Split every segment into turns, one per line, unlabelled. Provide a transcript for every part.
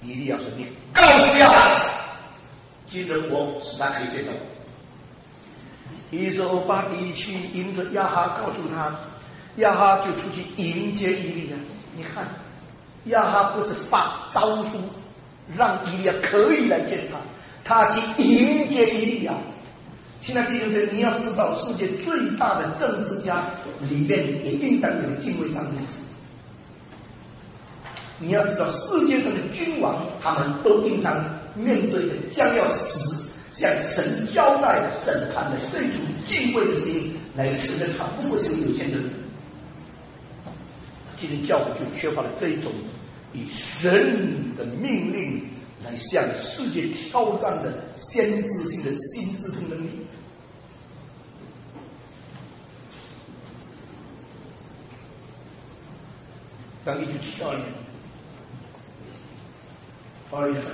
以利亚说：“你告诉亚哈，今日我使他可以见到我。”以色列把地去迎着亚哈，告诉他，亚哈就出去迎接以利亚。你看，亚哈不是发诏书让以利亚可以来见他，他去迎接以利亚。现在弟兄姊妹，你要知道，世界最大的政治家里面也应当有敬畏上帝。你要知道，世界上的君王，他们都应当面对的将要死，向神交代的审判的这种敬畏的心来承认他不会是个有限的人。今天教会就缺乏了这一种以神的命令来向世界挑战的先知性的心智同能力。当1972年2月份，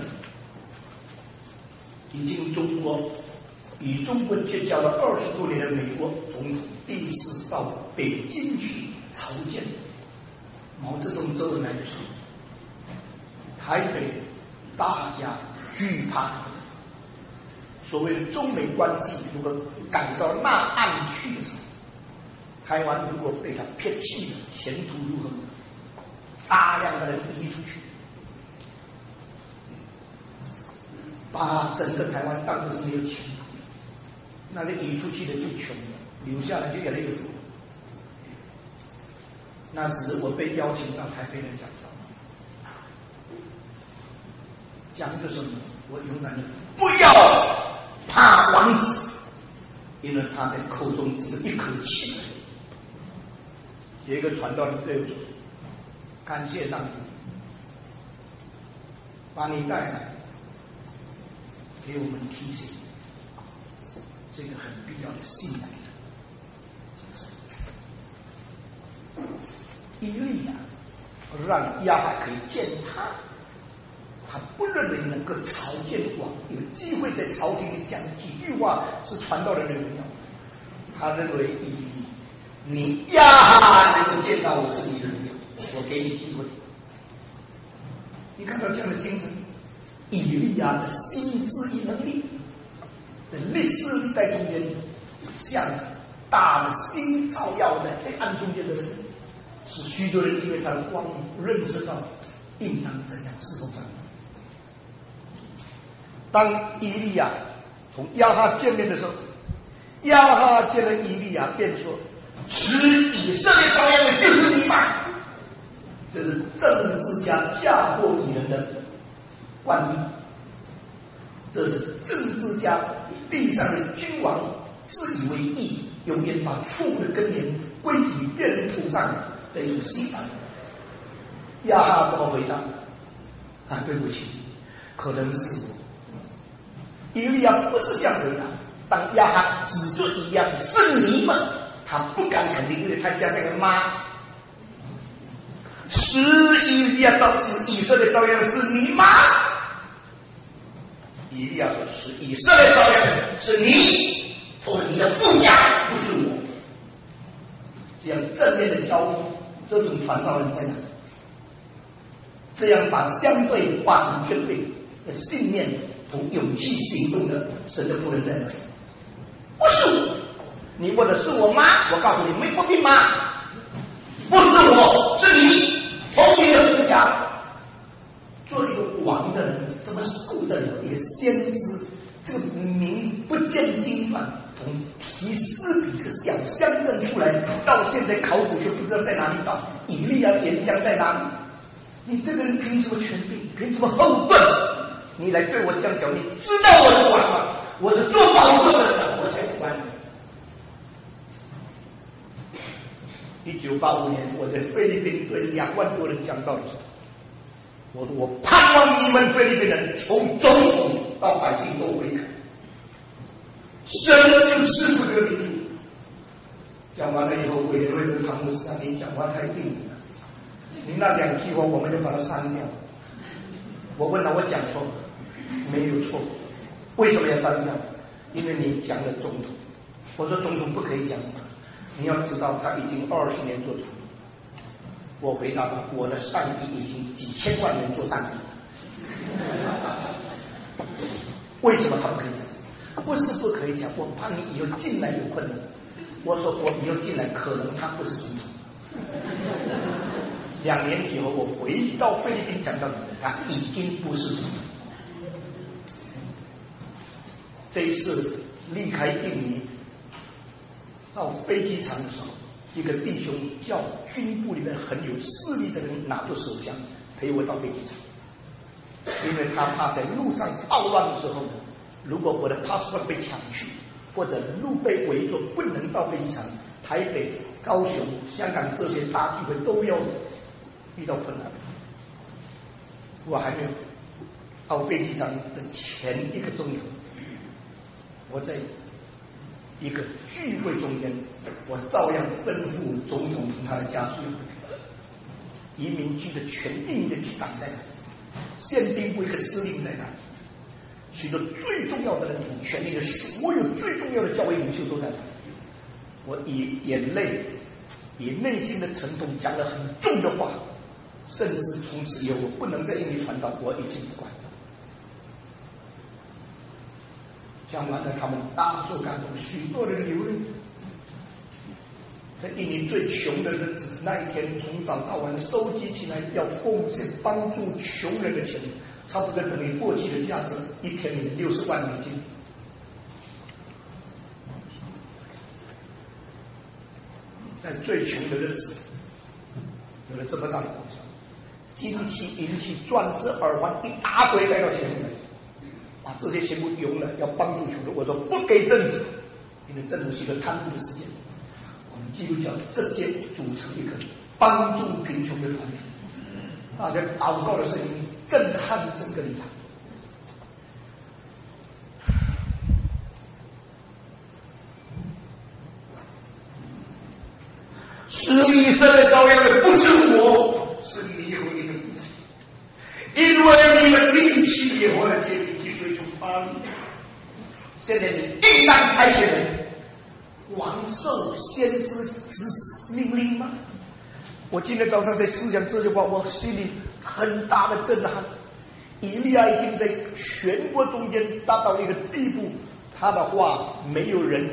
已经中国与中国结交了20多年的美国总统第一次到北京去朝见毛泽东、周恩来的时候，台北大家惧怕他。所谓的中美关系如果赶到那岸去的时候，台湾如果被他撇弃了，前途如何？大量的人移出去，把整个台湾当作是没有前途。那些移出去的最穷的，留下来就越来越富。那时我被邀请到台北来讲讲个什么？我勇敢的不要怕王子，因为他在口中只有一口气。有一个传道人对我说：“感谢上帝，把你带来，给我们提醒这个很必要的信仰。”以利亚让亚哈可以见他，他不认为能够朝见王，有机会在朝廷里讲几句话是传道人的荣耀。他认为你亚哈能够见到我是你的荣耀，我给你机会。你看到这样的精神，以利亚的心智与能力，在历史历代中间，像大的星照耀在黑暗中间的人，使许多人因为他的光认识到应当怎样侍奉上帝。当以利亚同亚哈见面的时候，亚哈见了以利亚，便说：“使以色列羔羊的就是你吧？”这是政治家嫁祸女人的惯例，这是政治家地上的君王自以为义，永远把错误的根源归于别人头上的一种习惯。亚哈怎么回答？对不起，可能是我。以利亚不是这样回答。当亚哈指着以利亚是你们，他不敢肯定，因为他加上个妈。使以利亚导致以色列羔羊是你吗？以利亚说：“是以色列羔羊是你，或者你的父家，不是我。”这样正面的交锋，这种传道人在哪？这样把相对化成绝对的信念同勇气行动的神的仆人在哪？不是我。你问的是我吗？我告诉你，没不必吗？不是我，是你，同你的父家。做一个王的人，怎么受得了一个先知？这个名不见经传，从提斯比这小乡镇出来，到现在考古学不知道在哪里找以利亚岩浆在哪里？你这个人凭什么权柄？凭什么后盾？你来对我这样讲，你知道我是王吗？我是做保护的人，我才不管你。1985年，我在菲律宾对2万多人讲道的时候，我盼望你们菲律宾人从总统到百姓都悔改，神就赐福这个民族。讲完了以后，委员会的唐牧师啊，你讲话太硬了，你那2句话我们就把它删掉。我问了，我讲错没有错，为什么要删掉？因为你讲了总统，我说总统不可以讲。你要知道，他已经20年做主。我回答他，我的上帝已经几千万人做上帝了。 为什么他不可以讲？不是不可以讲，我怕你以后进来有困难。我说我以后进来可能他不是总统。2年以后我回到菲律宾讲到他已经不是总统。这一次离开印尼到飞机场的时候，一个弟兄叫军部里面很有势力的人拿着手枪陪我到飞机场，因为他怕在路上暴乱的时候呢，如果我的 passport 被抢去，或者路被围住不能到飞机场，台北、高雄、香港这些大聚会都要遇到困难。我还没有到飞机场的前1个钟头，我在一个聚会中间，我照样吩咐总统同他的家属，移民局的全印的局长在哪，宪兵部一个司令在哪，许多最重要的人从全力的所有最重要的教会领袖都在哪。我以眼泪以内心的沉痛讲了很重的话，甚至从此以后我不能在印尼传道，我已经不管了。讲完了，他们大受感动，许多人流泪。在印尼最穷的日子，那一天从早到晚收集起来要奉献帮助穷人的钱，差不多等于过去的价值1天里60万美金。在最穷的日子，有了这么大的广场，金器、银器、钻石、耳环一大堆带到前面来，把这些全部用了，要帮助穷人。我说不给政府，因为政府是一个贪污的世界。我们基督教直接组成一个帮助贫穷的团体，大家祷告的声音震撼整个礼堂。是以色列羔羊的不是我，是你和你的父亲，因为你们离弃耶和华的诫命，去追求巴力。现在你应当差遣人王受先知之命令吗？我今天早上在思想这句话，我心里很大的震撼。以利亚已经在全国中间达到一个地步，他的话没有人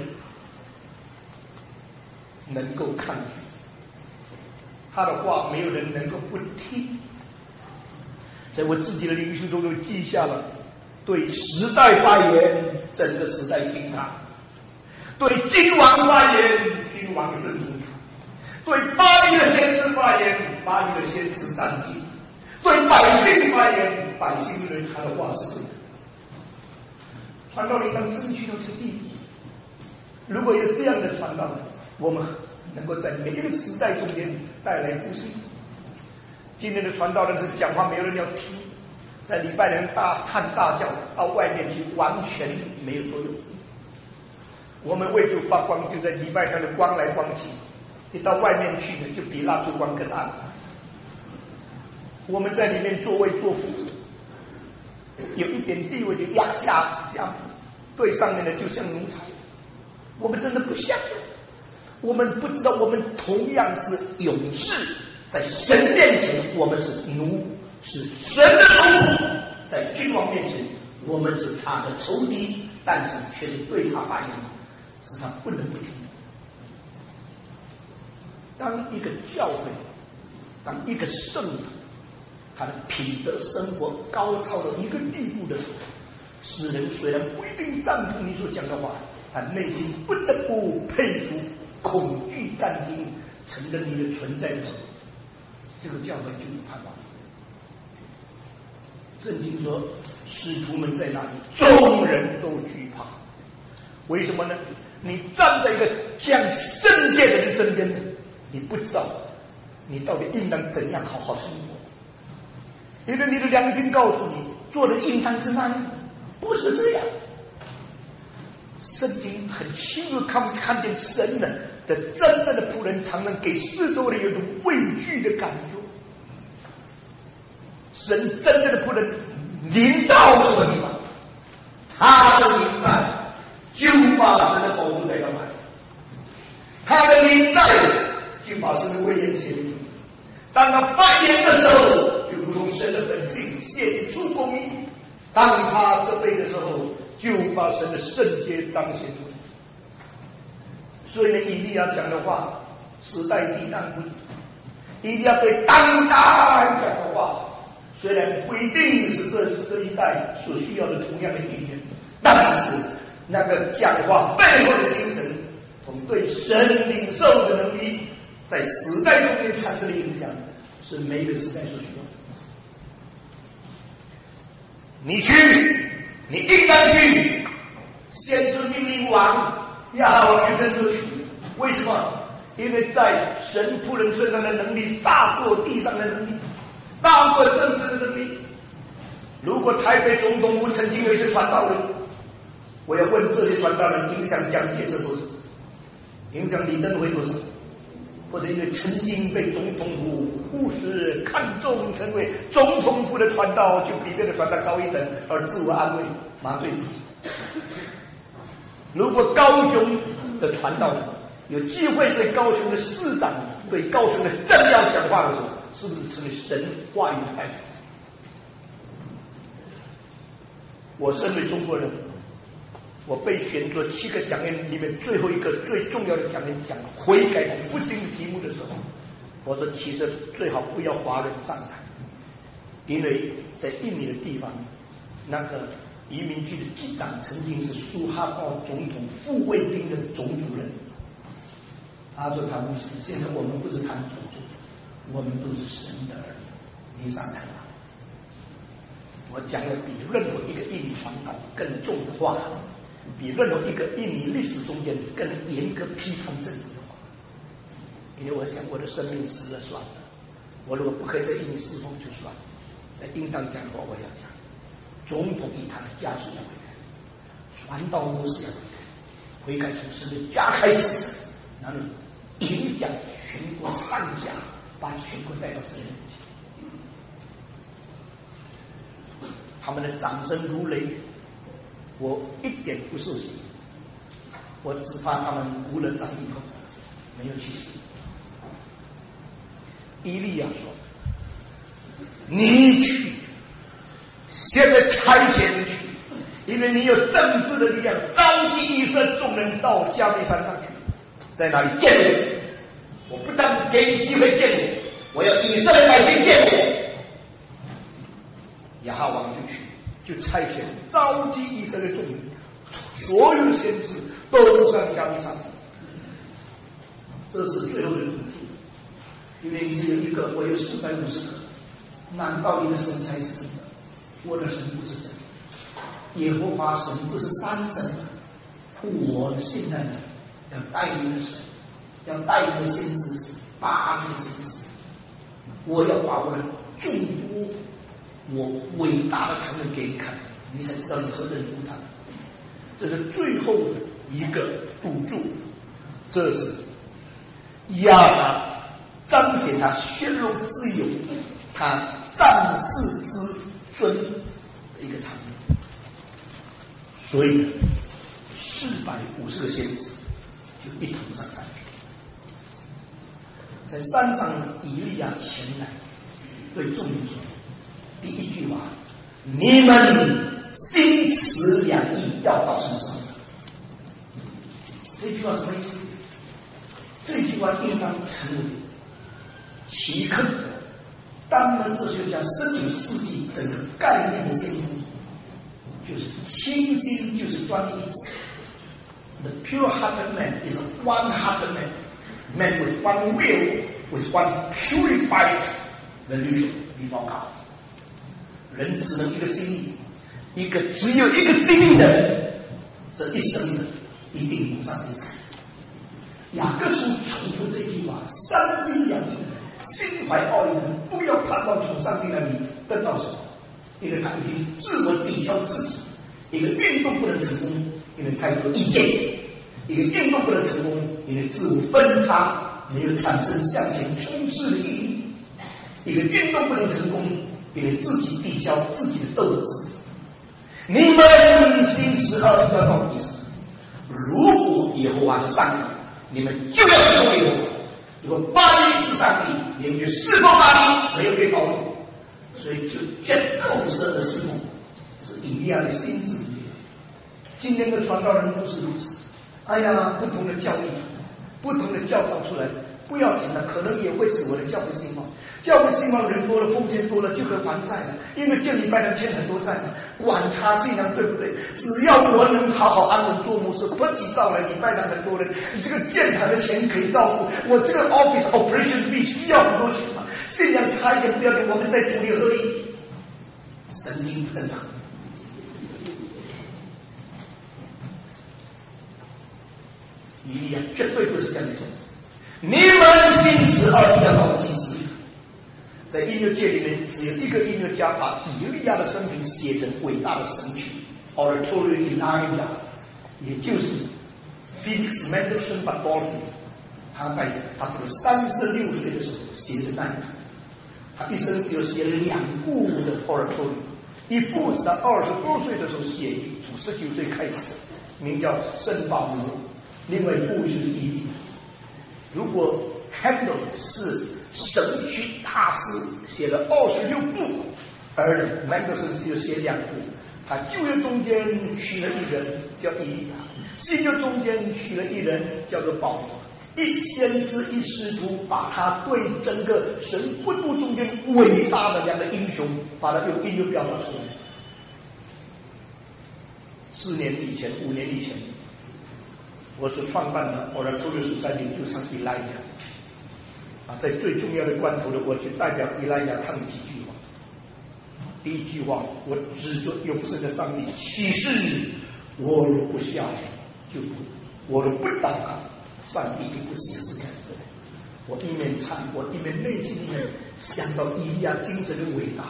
能够抗拒，他的话没有人能够不听。在我自己的灵修中都记下了，对时代发言，整个时代听他；对君王发言，君王顺从他；对巴黎的先知发言，巴黎的先知站进；对百姓发言，百姓认为他的话是对的。传道人当争取到这个地步，如果有这样的传道人，我们能够在每一个时代中间带来复兴。今天的传道人是讲话没有人要听，在礼拜人大喊大叫，到外面去完全没有作用。我们为主发光，就在礼拜上的光来光去，你到外面去呢，就比蜡烛光更暗。我们在里面作威作福，有一点地位就压下这样，对上面的就像奴才。我们真的不像，我们不知道我们同样是勇士，在神面前我们是奴，是神的奴仆；在君王面前我们是他的仇敌，但是却是对他发言，使他不能不听。当一个教会，当一个圣徒，他的品德生活高超到一个地步的时候，世人虽然不一定赞同你所讲的话，但内心不得不佩服、恐惧、战惊，承认你的存在的时候，这个教会就有盼望。圣经说，使徒们在那里，众人都惧怕。为什么呢？你站在一个像圣洁的人身边，你不知道你到底应当怎样好好生活，因为你的良心告诉你，做人应当是那样，不是这样。圣经很清楚看见神的真正的仆人，常常给四周人有一种畏惧的感觉。神真正的仆人临到什么地方，他的临在就把神的保护带到哪里，他的临在就把神的威严显出。当他发言的时候，就如同神的本性显出公义；当他责备的时候， 就把神的圣洁彰显出来。所以呢，以利亚讲的话，时代必然不一。以利亚对当代讲的话，虽然不一定是这一代所需要的同样的语言，但是那个讲话背后的精神，同对神领受的能力，在时代中间产生的影响，是每一个时代所需要的。你去，你应当去，先知命令王亚哈王就跟着去。为什么？因为在神仆人身上的能力大过地上的能力，大过政治的能力。如果台北总统府曾经有一些传道人，我要问这些传道人影响蒋介石多少，影响李登辉多少，或者因为曾经被总统府护士看中成为总统府的传道，就比别的传道高一等而自我安慰麻醉自己。如果高雄的传道人有机会对高雄的市长、对高雄的政要讲话的时候，是不是成为神话语的代表？我身为中国人，我被选做7个讲员里面最后一个最重要的讲员讲悔改和复兴的题目的时候，我说其实最好不要华人上台，因为在印尼的地方，那个移民局的局长曾经是苏哈茂总统护卫兵的总主任。他说他不是，现在我们不是谈种族，我们都是神的儿女，你上台吧。我讲了比任何一个印尼传道更重的话，比任何一个印尼历史中间更严格批判政治的话。因为我想我的生命死了算了，我如果不可以在印尼侍奉就算了，那应当讲的话我要讲。总统以他的家属要悔改，传道牧师要悔改，悔改从神的家开始，然后影响全国上下，把全国带到神的面前。他们的掌声如雷，我一点不受洗，我只怕他们鼓了掌以后没有去洗。以利亚说：“你去，现在差遣你去，因为你有政治的力量，召集以色列众人到加利山上去，在那里见我。我不但给你机会见我，我要以色列百姓见我。”亚哈王就去，就差遣召集以色列众人，所有先知都上加利山。这是最后的赌注，因为你只有一个，我有450个，难道你的神才是真的？我的神不是真的。耶和华神不是3神吗？我现在呢，要带领的神，要带领的先知是8个先知，我要把我的众多我伟大的才能给你看，你才知道你何等无他。这是最后的一个赌注，这是亚哈彰显他宣露自由，他战士之尊的一个场面。所以450个先知就一同上山去，在山上，以利亚前来对众人说。第一句话，你们心持2意，要到什么时候？这句话什么意思？这句话应当成为奇克当然哲学家19世纪整个概念的先锋，就是清心就是专一。The pure-hearted man is a one-hearted man, man with one will, with one purified volition before God. 人只能一个心意，只有一个心意的人，这一生的一定蒙上帝赐。雅各书重复这句话：3心2意的人，心怀奥义的人，不要盼望从上帝那里得到什么，因为他已经自我抵消自己。一个运动不能成功，因为太多意见；一个运动不能成功，因为自我分叉，没有产生向前冲刺的意义；一个运动不能成功，因为自己抵消自己的斗志。你们心持2意要到几时？如果耶和华是上帝，你们就要侍奉耶和华；如果巴力是上帝，你们就侍奉巴力，没有被保护。所以就全后世的侍奉是以利亚的心智里面。 今天的传道人都是如此。哎呀，不同的教义，不同的教导出来，不要紧了，可能也会使我的教会兴旺。教会兴旺人多了，奉献多了就可以还债了，因为建礼拜堂欠很多债嘛，管他信仰对不对，只要我能好好安稳做牧师，不急到来礼拜堂很多人，你这个建堂的钱可以照顾，我这个 office operation fee 需要很多钱嘛，信仰差一点不要紧，我们在主里合一，神经不正常。以利亚绝对不是这样的种子。你们因此而要到祭司。在音乐界里面，只有一个音乐家把以利亚的生平写成伟大的神曲 Oratorio Elijah， 也就是 Felix Mendelssohn Bartholdy， 他在他36岁的时候写的那一部，他一生只有写了2部的 Oratorio， 一部是他20多岁的时候写，从19岁开始的，名叫《圣保罗》，另外一部就是《以利亚》。如果 Handel 是神曲大师，写了26部，而 Mendelssohn 只有写2部，他旧约中间取了一人叫以利亚，新约中间取了一人叫做保罗，一先知一师徒，把他对整个神国度中间伟大的2个英雄，把他用音乐表达出来。4年以前、5年以前，我所创办的 Oratorio Society 就唱以利亚。在最重要的关头的，我就代表以利亚唱几句话。第一句话，我指着永生的上帝启示，我若不下就不，我若不祷告，上帝就不显示这样的。我一面唱，我一面内心里面想到以利亚精神的伟大，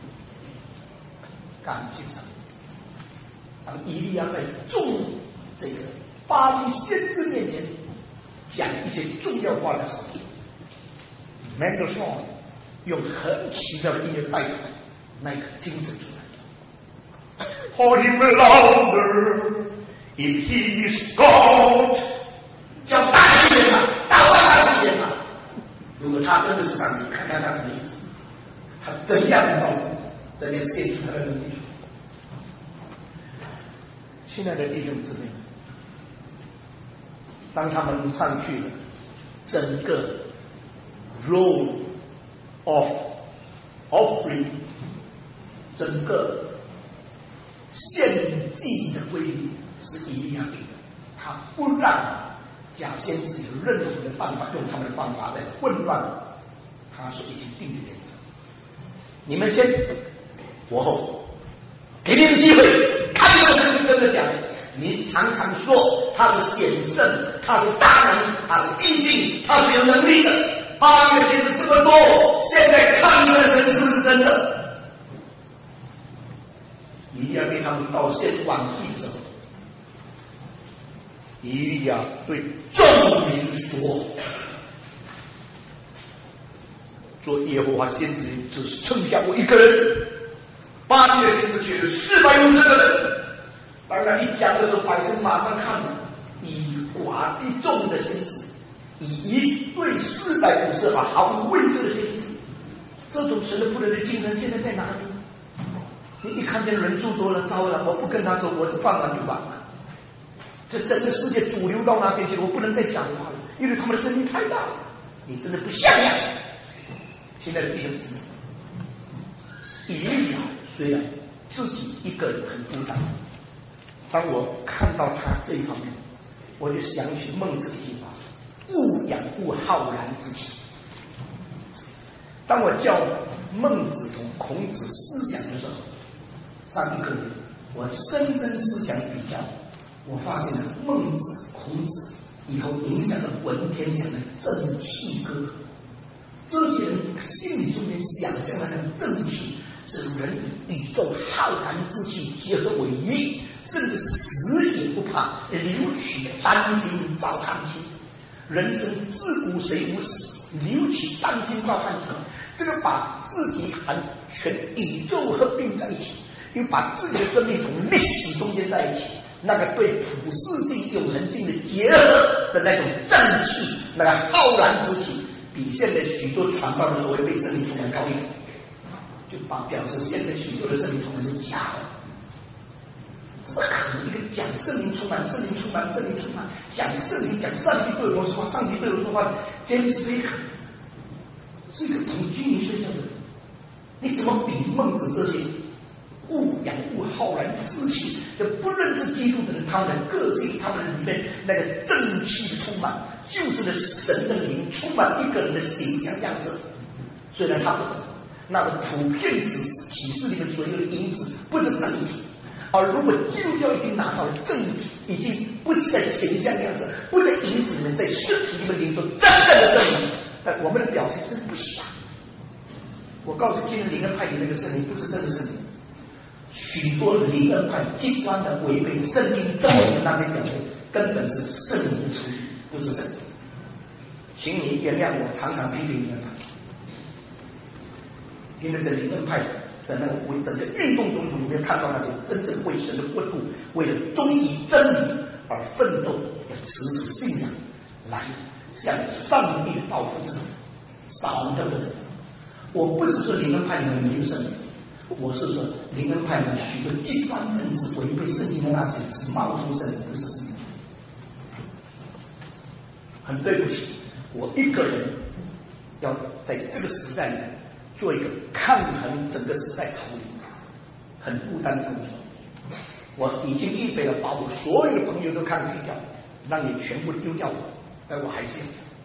感谢上帝。当以利亚在众这个巴黎先知面前讲一些重要话的时候，Mendelssohn 用很奇妙的音乐带出来那个精神出来。Call him louder if he is God， 叫大一点嘛，大大一点嘛。如果他真的是上帝，看看他什么意思，他怎样的道路，在那献出他的能力出来。亲爱的弟兄姊妹，当他们上去了，整个 role of offering， 整个献祭的规律是以利亚定的，他不让假先知有任何的办法，用他们的方法来混乱他所已经定的原则。你们先，我后，给你们机会，看这个神是真的假的。你常常说他是显圣，他是大能，他是异定，他是有能力的。巴黎的先知这么多，现在看你们的神是不是真的？以利亚给他们道歉晚祭的时候，以利亚对众民说：“做耶和华先知只剩下我一个人。”巴黎的先知却有450个人。当他一讲的时候，百姓马上看了，以寡一众的先知，以1对450把毫无畏惧的先知，这种神的仆人的精神现在在哪里？你一看见人数多了，糟了，我不跟他走，我放完就完了。这整个世界主流到那边去了，我不能再讲话了，因为他们的声音太大了，你真的不像样。现在的弟兄姊妹，以利亚虽然自己一个人很孤单，当我看到他这一方面，我就想起孟子的一句话：勿养物浩然之气。当我教孟子同孔子思想的时候，上一个月我深深思想比较，我发现了孟子、孔子以后影响了文天祥的正气歌。这些人心里中间想象的那种正气，是人与宇宙浩然之气结合为一，甚至死也不怕，留取丹心照汗青。人生自古谁无死，留取丹心照汗青。这个把自己和全宇宙合并在一起，又把自己的生命从历史中间在一起，那个对普世性、永恒性的结合的那种正气，那个浩然之气，比现在许多传道的所谓被圣灵充满高一点，就把表示现在许多的圣灵充满是假的。怎么可能一个讲圣灵充满，圣灵充满，圣灵充满，讲圣灵，讲上帝对我说话，上帝对我说话。James Baker 是一个统计学家的人，你怎么比孟子这些勿养勿浩然志气，就不认识基督的人，他们的个性，他们里面那个正气的充满，就是那神的灵充满一个人的形象样式。虽然他不懂，那个普遍启示里面所有的因子不是正体，而如果基督教已经拿到了正体，已经不是在形象样式，不在因子里面，在身体里面领受真正的圣灵，但我们的表现真不像。我告诉今天灵恩派的那个圣灵不是真的圣灵，许多灵恩派极端的违背圣经真理的那些表现，根本是圣灵的出于，不是真的。请你原谅我常常批评灵恩派，因为在灵恩派的那个整个运动中里面看到那些真正为神的国度，为了忠于真理而奋斗，要持守信仰，来向上帝的道负责，少的人。我不是说灵恩派里面没有圣灵，我是说灵恩派里面许多极端分子违背圣经的那些是冒充圣灵，不是圣灵。很对不起，我一个人要在这个时代里面做一个抗衡整个时代潮流很孤单的工作。我已经预备了把我所有的朋友都抗拒掉，让你全部丢掉我，但我还是要。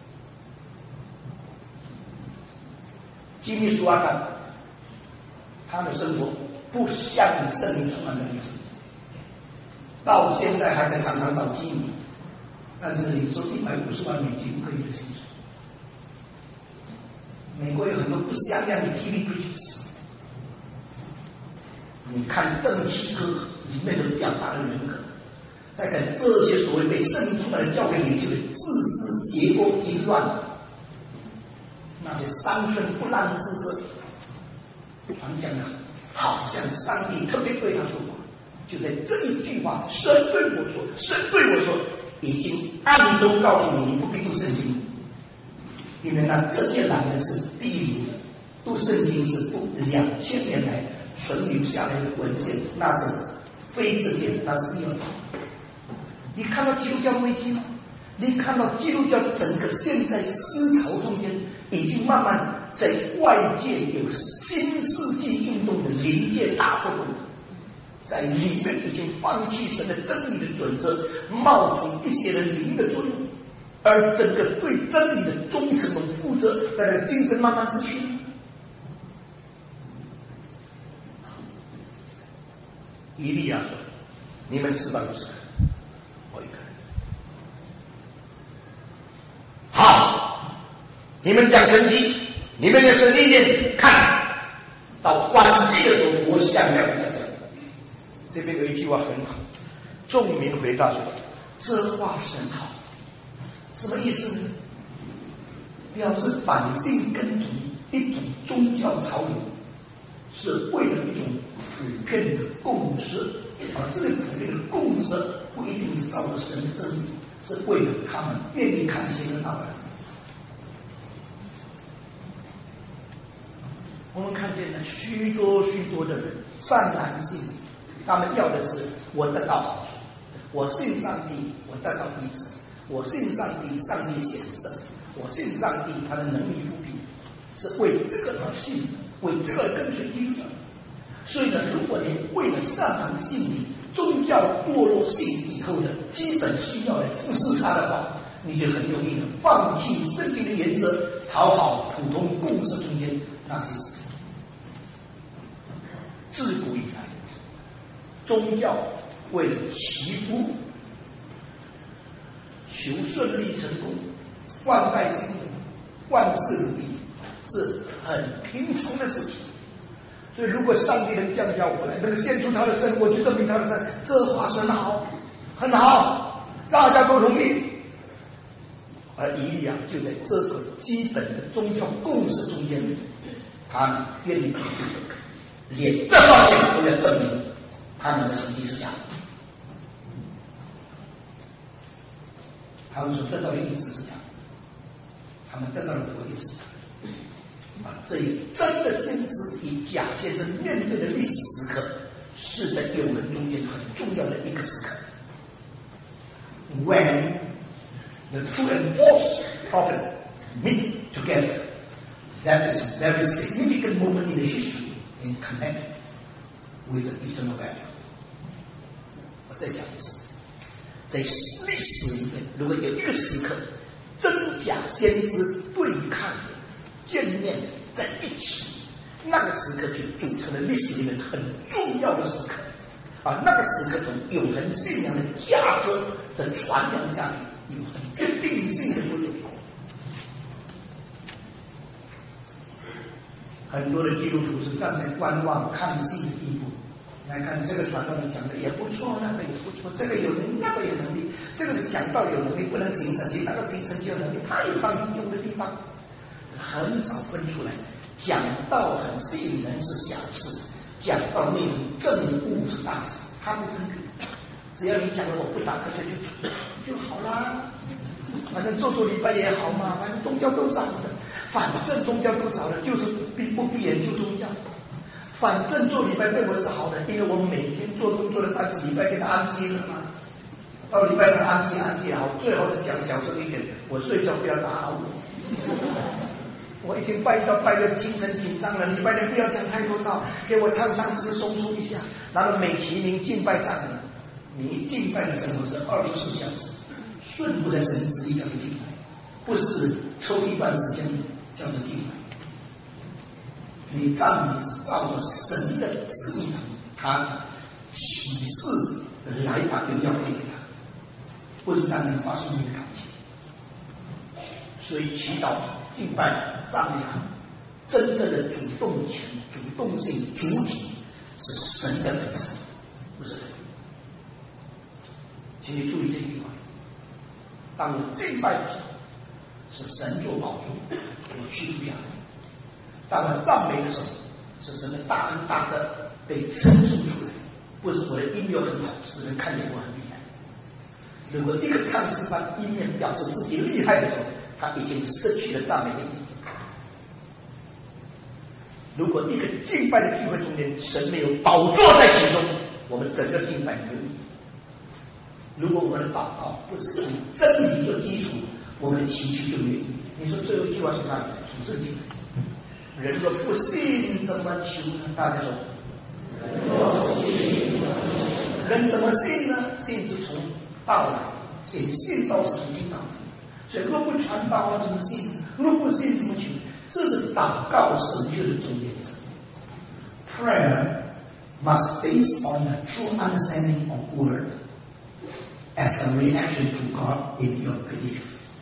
基密苏阿干，他的生活不像圣灵充满的例子，到现在还在常常找基米，但是领受150万美金1个月的薪水。美国有很多不像样的 TV preachers， 你看正气歌里面的表达的人格，再看这些所谓被圣灵充满的教会领袖的自私、邪恶、淫乱。那些伤身不烂之事，传讲的好像上帝特别对他说话，就在这一句话，神对我说，神对我说，已经暗中告诉你，你不必读圣经，因为那这些男人是第一的，读圣经是读2000年来存留下来的文献，那是非正见，那是第二套。你看到基督教危机吗？你看到基督教整个现在思潮中间，已经慢慢在外界有新世纪运动的灵界大活动，在里面已经放弃神的真理的准则，冒充一些人灵的作用，而整个对真理的忠诚和负责，那个精神慢慢失去了。以利亚说：“你们450个人，我一个人。”好，你们讲神迹，你们的神力念，看到晚期的时候，我想要讲。这边有一句话很好，众民回答说：“这话甚好。”什么意思呢？表示百姓跟从一种宗教潮流，是为了一种普遍的共识，而这个普遍的共识不一定是照着神的真理，是为了他们愿意看见的道理。我们看见了许多的人善男信女，他们要的是我得到好处，我信上帝，我得到医治，我信上帝，上帝显圣，我信上帝，他的能力复辟，是为这个而信的，为这个而跟随基督教。所以呢，如果你为了善良信理，宗教堕落性以后的基本需要来服侍他的话，你就很容易的放弃圣经的原则，讨好普通共识中间那些事。自古以来，宗教为了祈福、求顺利成功、万代兴隆、万事如意，是很贫穷的事情。所以，如果上帝能降下我来，能献出他的圣，我去证明他的圣，这话是很好，很好，大家都同意。而以利亚就在这个基本的宗教共识中间，他愿意去连这方面都要证明他们的神迹是假的。他们所得到的意志是假的，他们得到的果也是假的。这一真的先知与假先知面对的历史时刻，是在永恒中间很重要的一个时刻。 when the true and false prophet meet together. That is a very significant moment in the history in connection with the eternal value. 我再讲一次，在历史里面，如果有一个时刻，真假先知对抗见面在一起，那个时刻就组成了历史里面很重要的时刻。那个时刻从永恒信仰的价值的传扬下有很决定性的作用。很多的基督徒是站在观望看戏的地步，来看这个传道人讲的也不错，那个也不错，这个有能力，那个有能力，这个是讲道有能力，不能行神迹，那个行神迹有能力，他有上帝用的地方，很少分出来。讲道很吸引人是小事，讲道内容正悟是大事，他不分别。只要你讲了我不打瞌睡就好啦，反正做礼拜也好嘛，反正宗教都少的，反正宗教都少的，就是不必研究宗教。反正做礼拜对我是好的，因为我每天做工作的半次礼拜给他安息了嘛。到礼拜他安息也好，最好是讲小声一点，我睡觉不要打扰我。我已经拜到精神紧张了，礼拜天不要讲太多道，给我唱诗松疏一下，然后美其名敬拜赞美。你敬拜的生活是24小时，顺服在神旨意叫做敬拜，不是抽一段时间叫做敬拜。你赞美是照着神的旨意，他启示来把荣耀给他，不是让你发生你的感情。所以祈祷、敬拜、赞美真正的主动权、主动性、主体是神的本身，不是人。请你注意这句话：当我敬拜的时候，是神做宝座，我屈服下来；当我赞美的时候，是神的大恩大德被陈述出来，不是我的音乐很好，使人看见我很厉害。如果一个唱诗班音乐表示自己厉害的时候，他已经失去了赞美的意义。如果一个敬拜的聚会中间，神没有宝座在其中，我们整个敬拜没有意义。如果我们的祷告不是以真理做基础，我们的祈求就没有意义。你说最后一句话是哪里？从圣经来。人若不信怎么求呢？大家说，人怎么信呢？信是从道来，信道是从经道来。所以若不传道怎么信？若不信怎么求？这是祷告神学的重原则。Prayer must base on a true understanding of word as a reaction to God in your belief.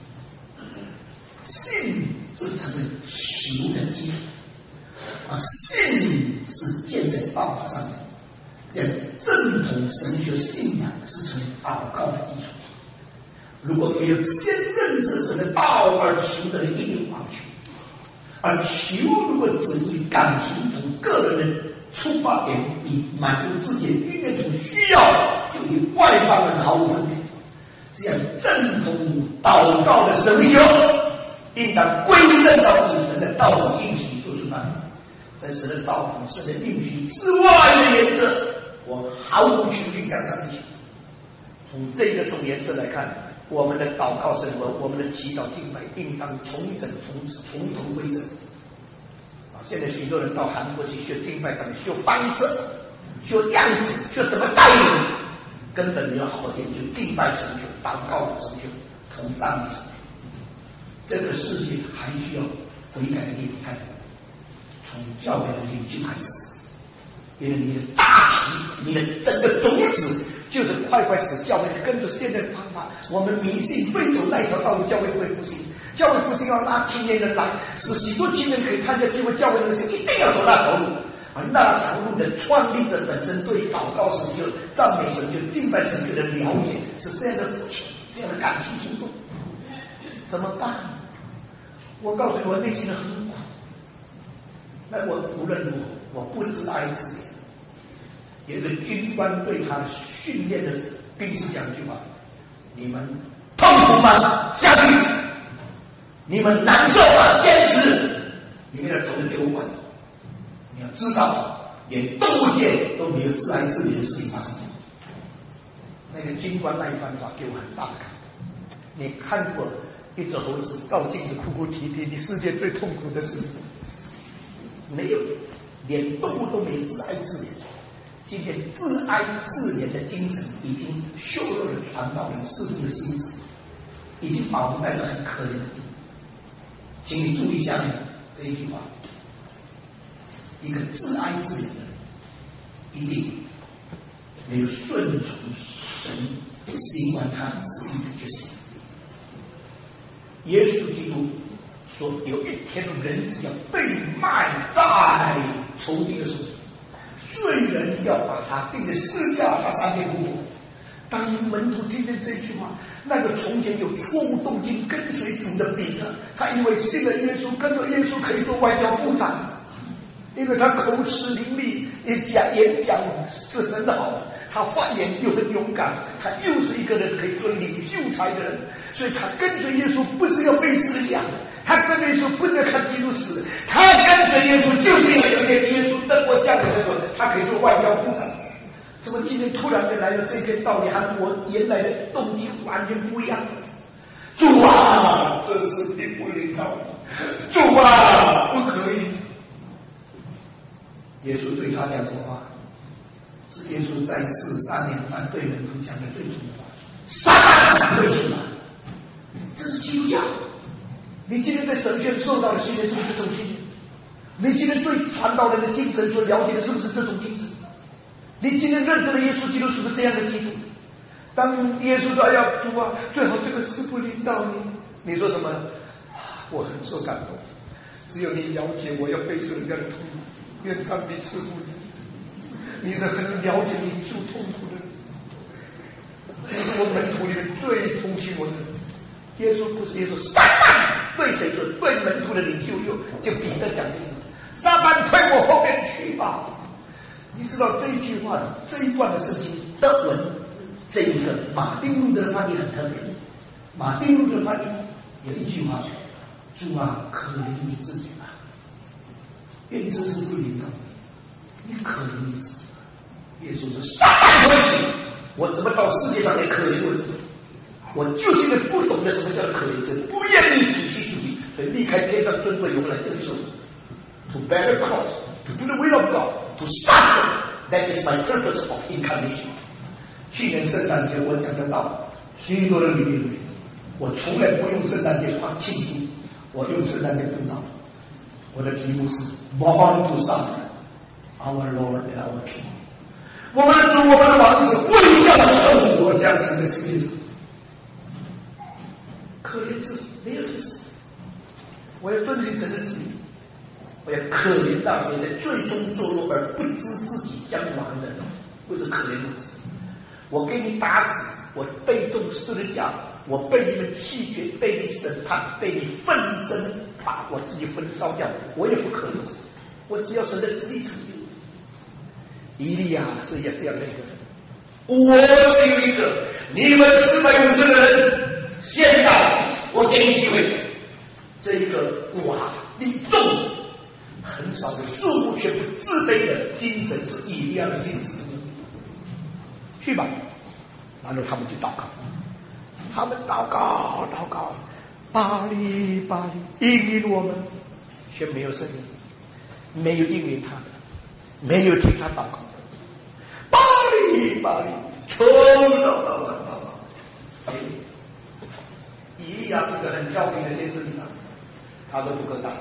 信是成为求的基础，而信是建在道法上面。这样正统神学信仰是成为祷告的基础。如果没有先认识神的道而求的人，一定忘求。而求如果只以感情从个人的出发点，以满足自己的意愿从需要，就与外邦人毫无分别。这样正统祷告的神学，应当归正到以神的道统应许做出发。在神的道统、神的应许之外的原则，我毫无权利讲上去。从这个种原则来看，我们的祷告生活，我们的祈祷敬拜，应当重整、从头归正。现在许多人到韩国去学敬拜上面，学方式、学样子、学怎么带领，根本没有好好研究敬拜神学、祷告的神学、同赞美神学。这个世界还需要悔改的地方，从教会的领袖开始。因为你的大题，你的整个宗旨就是快使教会跟着现在的方法，我们迷信非走那条道路，教会会复兴。教会复兴要拉青年人来，使许多青年可以参加教会教会的事，一定要走那条路。而那条路的创立者本身对祷告神学、赞美神学、敬拜神学的了解是这样的肤浅，这样的感情冲动，怎么办？我告诉你，我内心的很苦。那我无论如何，我不知爱自己。有一个军官对他训练的兵士讲一句话：你们痛苦吗？下去！你们难受吗？坚持！里面的头是丢管。你要知道，连动物界都没有自爱自怜的事情发生。 那个军官那一番话给我很大的感动。你看过一只猴子照镜子哭哭啼啼，你世界最痛苦的事没有，连动物都没有自哀自怜。今天自哀自怜的精神已经削弱了传道人事工的心智，已经把我们带到很可怜的地步。请你注意下面这一句话：一个自哀自怜的人，一定没有顺从神行完他旨意的决心。耶稣基督说，有一天人子要被卖在仇敌的手中，罪人要把他钉在十字架上3天复活。当门徒听见这句话，那个从前有错误动机跟随主的彼得，他以为信了耶稣，跟着耶稣可以做外交部长，因为他口齿伶俐，演讲是很好，他发言又很勇敢，他又是一个人可以做领袖才的人，所以他跟随耶稣不是要被死讲，他跟随耶稣不是要看基督死，他跟随耶稣就是因为有一天耶稣登过降临的时候，他可以做外交部长。怎么今天突然间来了这篇道理，和我原来的动机完全不一样？主啊，这是你不领导，主啊，不可以。耶稣对他讲什么话？是耶稣在世3年半对门徒讲的最重的话：撒旦退出来。这是基督教。你今天对神学受到的训练是不是这种训练？你今天对传道人的精神所了解的是不是这种精神？你今天认识的耶稣基督是不是这样的基督？当耶稣说：“哎呀，主啊，最好这个事不临到你。”你说什么？我很受感动。只有你了解我要背受人家的痛苦，愿上帝赐福你。你是很了解你受痛苦的人，你是我门徒里面最同情我的人。耶稣不是耶稣，撒旦对谁说？对门徒的领袖就彼得讲这个：“撒旦退我后面去吧。”你知道这一句话，这一段的圣经德文，这一个马丁路德的翻译很特别。马丁路德的翻译有一句话说：“主啊，可怜你自己吧，愿这事不临到你，你可怜你自己吧。”耶稣说：“撒旦回去，我怎么到世界上来可怜我自己？我就是因为不懂得什么叫可怜自己，不愿意体恤自己，所以离开天上尊贵荣来这里受。To bear the cross, to do the will of God, to suffer. That is my purpose of incarnation. 去年圣诞节我讲得到许多的理论，我从来不用圣诞节庆祝，我用圣诞节布道。我的题目是 Born to Suffer, Our Lord and Our King. 我们的主，我们的王子，为要生活这样子的世界上，可怜自己，没有这事。我要遵循神的旨意。我要可怜到谁在最终堕落而不知自己将亡的人，不是可怜我自己。我给你打死，我被中十字架，我被你们弃绝，被你审判，被你分身，把我自己焚烧掉，我也不可怜自己。我只要神的旨意成就。以利亚是这样的一个人，我是有一个，你们450个人，现在我给你机会，这一个寡力众。很少的数目却不自卑的精神是以利亚的心智。去吧，然后他们去祷告，他们祷告，巴黎，应允我们，却没有声音，没有应允他，没有听他祷告。巴黎，从祷告。以利亚是个很调皮的先知长，他说不够大声。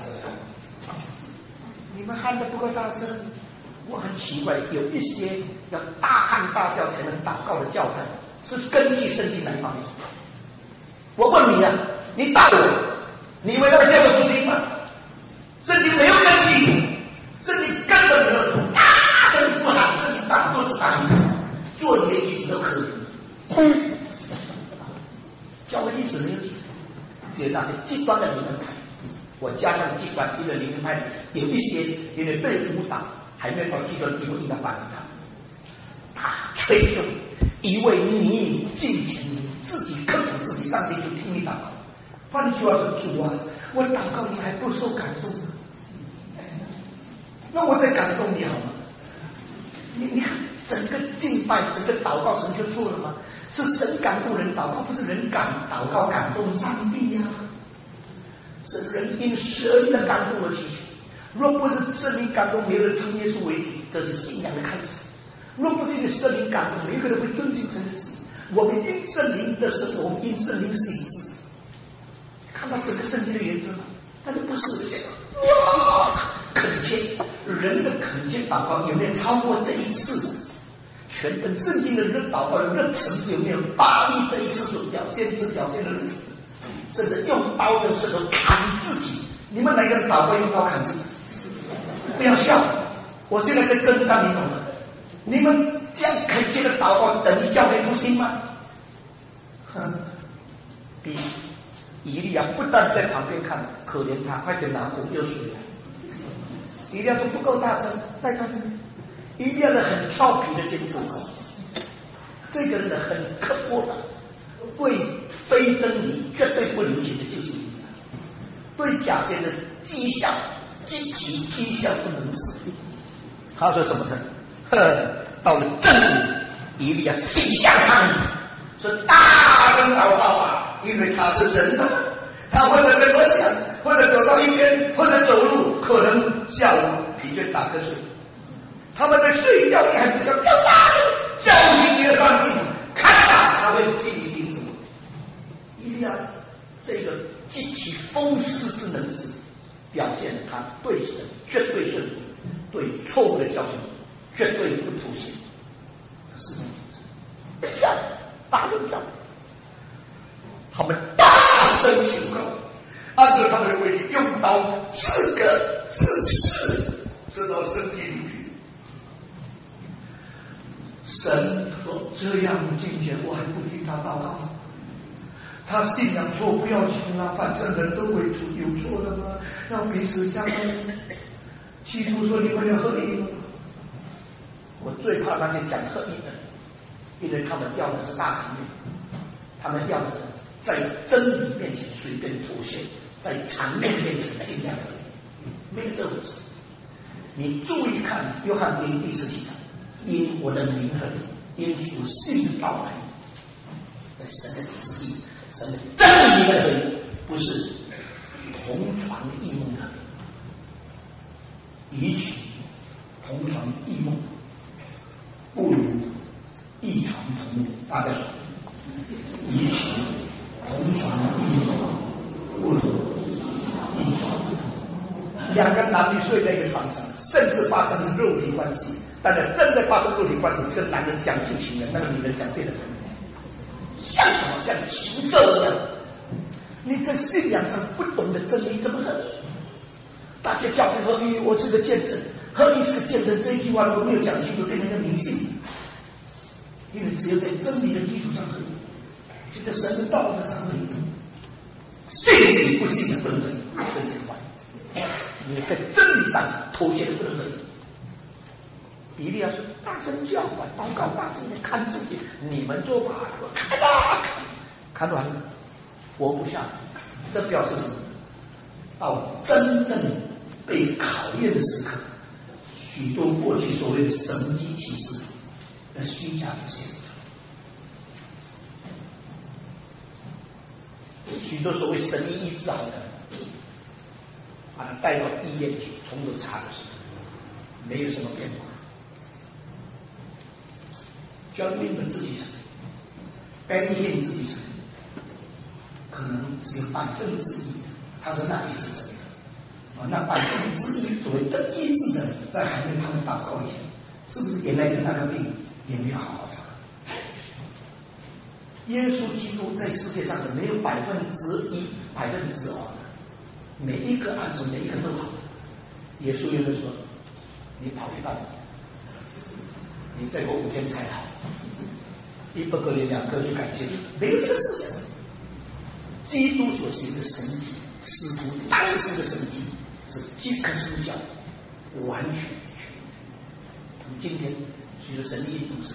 你们喊得不够大声，我很奇怪，有一些要大喊大叫才能祷告的教派，是根据圣经来放的。我问你啊，你打我，你以为那个叫做主心吗？圣经没有根据，圣经根本没有大声呼喊，甚至打肚子打你，做你的意思都可以。教会历史没有记载，只有那些极端的灵恩派。我加上极端，因为灵恩派有一些因为被辅导，还没有到极端地步，应该反他。他吹动，以为你尽情，你自己刻苦自己，上帝就听你祷告。换句话说，主啊，我祷告你还不受感动吗？那我再感动你好吗？你看整个敬拜、整个祷告，神就错了吗？是神感动人祷告，不是人祷告感动上帝呀、是人因神的感动而起。若不是圣灵感动，没有人称耶稣为主，这是信仰的开始。若不是因为圣灵感动，没有一个人会尊敬神的旨意。我们因圣灵的生活，我们因圣灵行事。看到整个圣经的原则吗？但是不是这样哇，恳切，人的恳切祷告有没有超过这一次？全本圣经的人祷告的热忱有没有巴黎这一次所表现的热忱？甚至用刀用舌头砍自己。你们哪个人祷告用刀砍自己？不要笑，我现在在跟上你懂了。你们这样恳切的祷告，等于教会复兴吗？比以利亚不但在旁边看，可怜他，快点拿火热水来。以利亚说不够大声，再看看。以利亚的很调皮的坚持，这个人的很刻薄的，对非真理绝对不留情的就是以利亚，对假先的讥笑，极其讥笑不能死。他说什么呢？到了正午，以利亚心向他们说大声祷告啊，因为他是神的。他或者跟我想，或者走到一边，或者走路，可能下午疲倦打瞌睡。他们在睡觉，你还不叫大声叫醒你的上帝，看吧，他会替你行什么？以利亚这个极其风势之能事，表现他对神绝对顺服，对错误的教训绝对不妥协。是这样，大声叫，他们大声求告，按照他们的规矩，用刀刺个刺刺，直到身体里去。神说：“这样敬虔，我还不听他祷告。他信仰错不要紧啊，反正人都会有错的嘛，要彼此相爱。基督说：‘你们要合一吗？’我最怕那些讲合一的，因为他们要的是大场面，他们要的是在真理面前随便妥协，在场面面前尽量合一，没有这回事。你注意看约翰福音第17章。”因我的名和因属信的道来，在神的旨意、神的真理的合一，不是同床异梦的比起同床异梦，不如异床同眠。大家说，比起同床异梦，不如异床同眠。两个男女睡在一个床上，甚至发生肉体关系。但是真的发生肉体关系，这个男人讲性情人，那个女人讲对的，像什么？像情色一样。你在信仰上不懂得真理，怎么合一？大家教会合一，我是个见证，合一是个见证。这一句话如果没有讲清楚，变成一个迷信。因为只有在真理的基础上合一，就在神的道德上合一。信与不信的不能合一，是这个话。你在真理上妥协的不能合一。以利亚说：“大声叫吧，祷告，大声的看自己，你们做吧，看吧，看完了，活不下来。这表示什么？到真正被考验的时刻，许多过去所谓的神迹奇事，那虚假不现。许多所谓神医医治好的，把他带到医院去，从头查的时候，没有什么变化。”教你们自己承认，该那些你自己承认，可能只有1%，他说那也是真的。那1%所谓的医治的，在还没他们祷告以前，是不是原来的那个病也没有好好查？耶稣基督在世界上的没有1%、2%的，每一个案子每一个都好。耶稣有人说：“你跑一半。”你再过5天才好，1个月2个就感谢你，没有这个事情。基督所行的神迹，似乎当时的神迹是即刻生效，完全全。我们今天随着神的印度是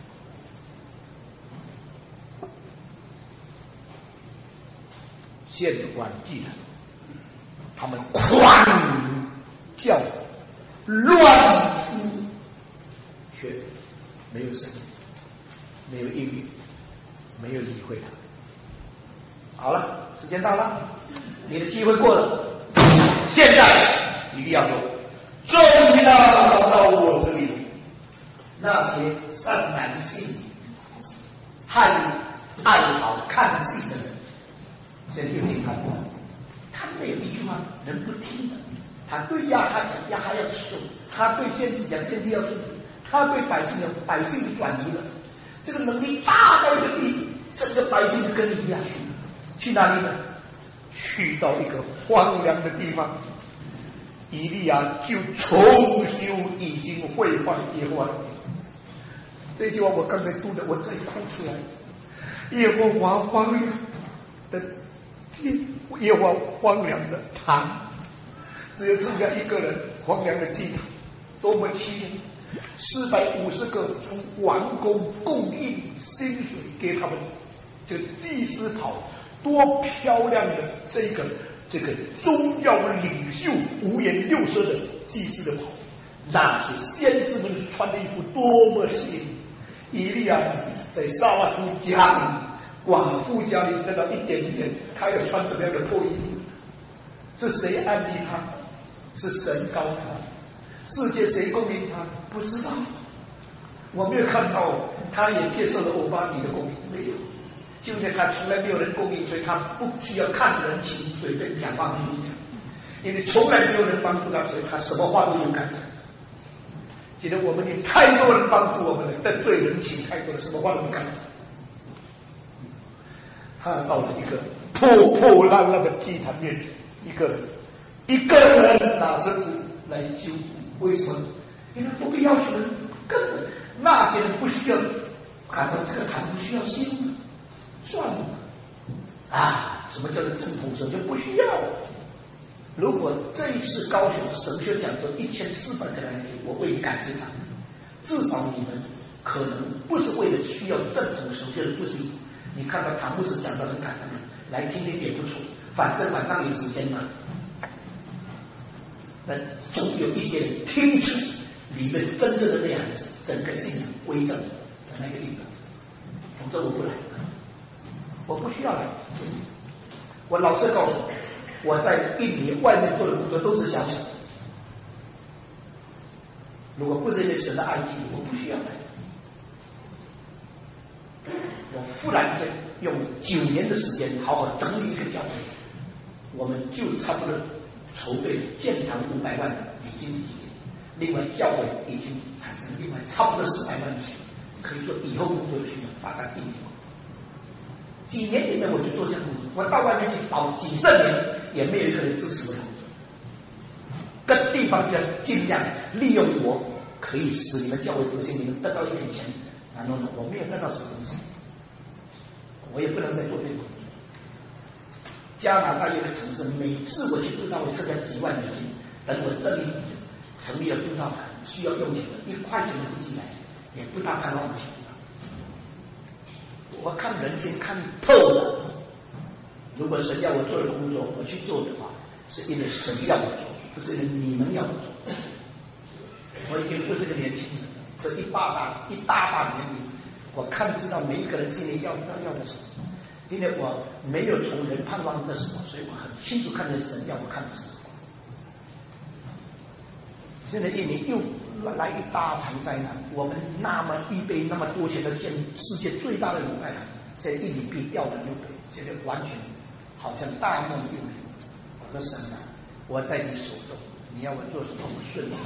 献晚祭的，他们狂叫乱呼。 没有声音，没有应允，没有理会他。好了，时间到了，你的机会过了。现在以利亚说：“终于找到我这里那些善男信女、爱好看戏的人，先听听他的。他没有一句话人不听的。他对亚哈讲，亚哈要吃；他对先知讲，先知要顺服；他对百姓讲，百姓就转移了。这个能力大到一个地步，整个百姓就跟以利亚去哪里呢？去到一个荒凉的地方。以利亚就重修已经毁坏耶和华的殿。这句话我刚才读的，我再哭出来。耶和华荒凉的殿，耶和华荒凉的堂，只有剩下一个人，荒凉的祭坛，多么凄凉！450个从王宫供应薪水给他们，这祭司袍多漂亮的这个宗教领袖五颜六色的祭司的袍，那是先知们穿的衣服，多么鲜丽！以利亚在撒拉夫家里、寡妇家里得到一点点，他要穿怎么样的破衣服？是谁安利他？是神高他？世界谁供应他？不知道。我没有看到他也接受了欧巴尼的供应，没有。就因为他从来没有人供应，所以他不需要看人情，随便讲话给你讲。因为从来没有人帮助他，所以他什么话都有敢讲。今天我们有太多人帮助我们了，但对人情太多了，什么话都不敢讲。他到了一个破破烂烂的祭坛面前，一个人拿着鼓来救。为什么？因为不必要求人，根本那些人不需要看到这个坛不需要修，算了啊！什么叫做正统神就不需要。如果这一次高雄神学讲说1400个人来，我为你感谢他，至少你们可能不是为了需要正统神学的不是。你看到唐牧师讲的很感动，来听听也不错，反正晚上有时间嘛。但总有一些人听出里面真正的内涵是整个信仰归正的那个地方。否则我不来，我不需要来。我老实告诉你，我在印尼外面做的工作都是小小的。如果不是因为神的爱情，我不需要来。我忽然间用9年的时间好好整理一个教会，我们就差不多筹备建堂500万美金的基金，另外教会已经产生另外差不多400万钱，可以做以后工作的需要，把它定义。几年里面我就做这样工作，我到外面去跑几10年，也没有一个人支持我的工作。各地方就尽量利用我，可以使你们教会复兴，你们得到一点钱。然后呢，我没有得到什么东西，我也不能再做这个工作。加拿大有个城市，每次我去布道会参加几万美金，等我这里成立了布道馆，需要用钱的，1块钱都不进来，也不大盼望我去布道。我看人心看透了，如果神要我做的工作，我去做的话，是因为神要我做，不是因为你们要我做。我已经不是个年轻人，这一大把年龄，我看知道每一个人心里要的什么。因为我没有从人盼望的什么，所以我很清楚看见神要我看的是什么。现在印尼又来一大场灾难，我们那么预备那么多钱的建世界最大的乳癌堂，在印尼被掉了6倍，现在完全好像大梦又临。我说神啊，我在你手中，你要我做什么我顺利。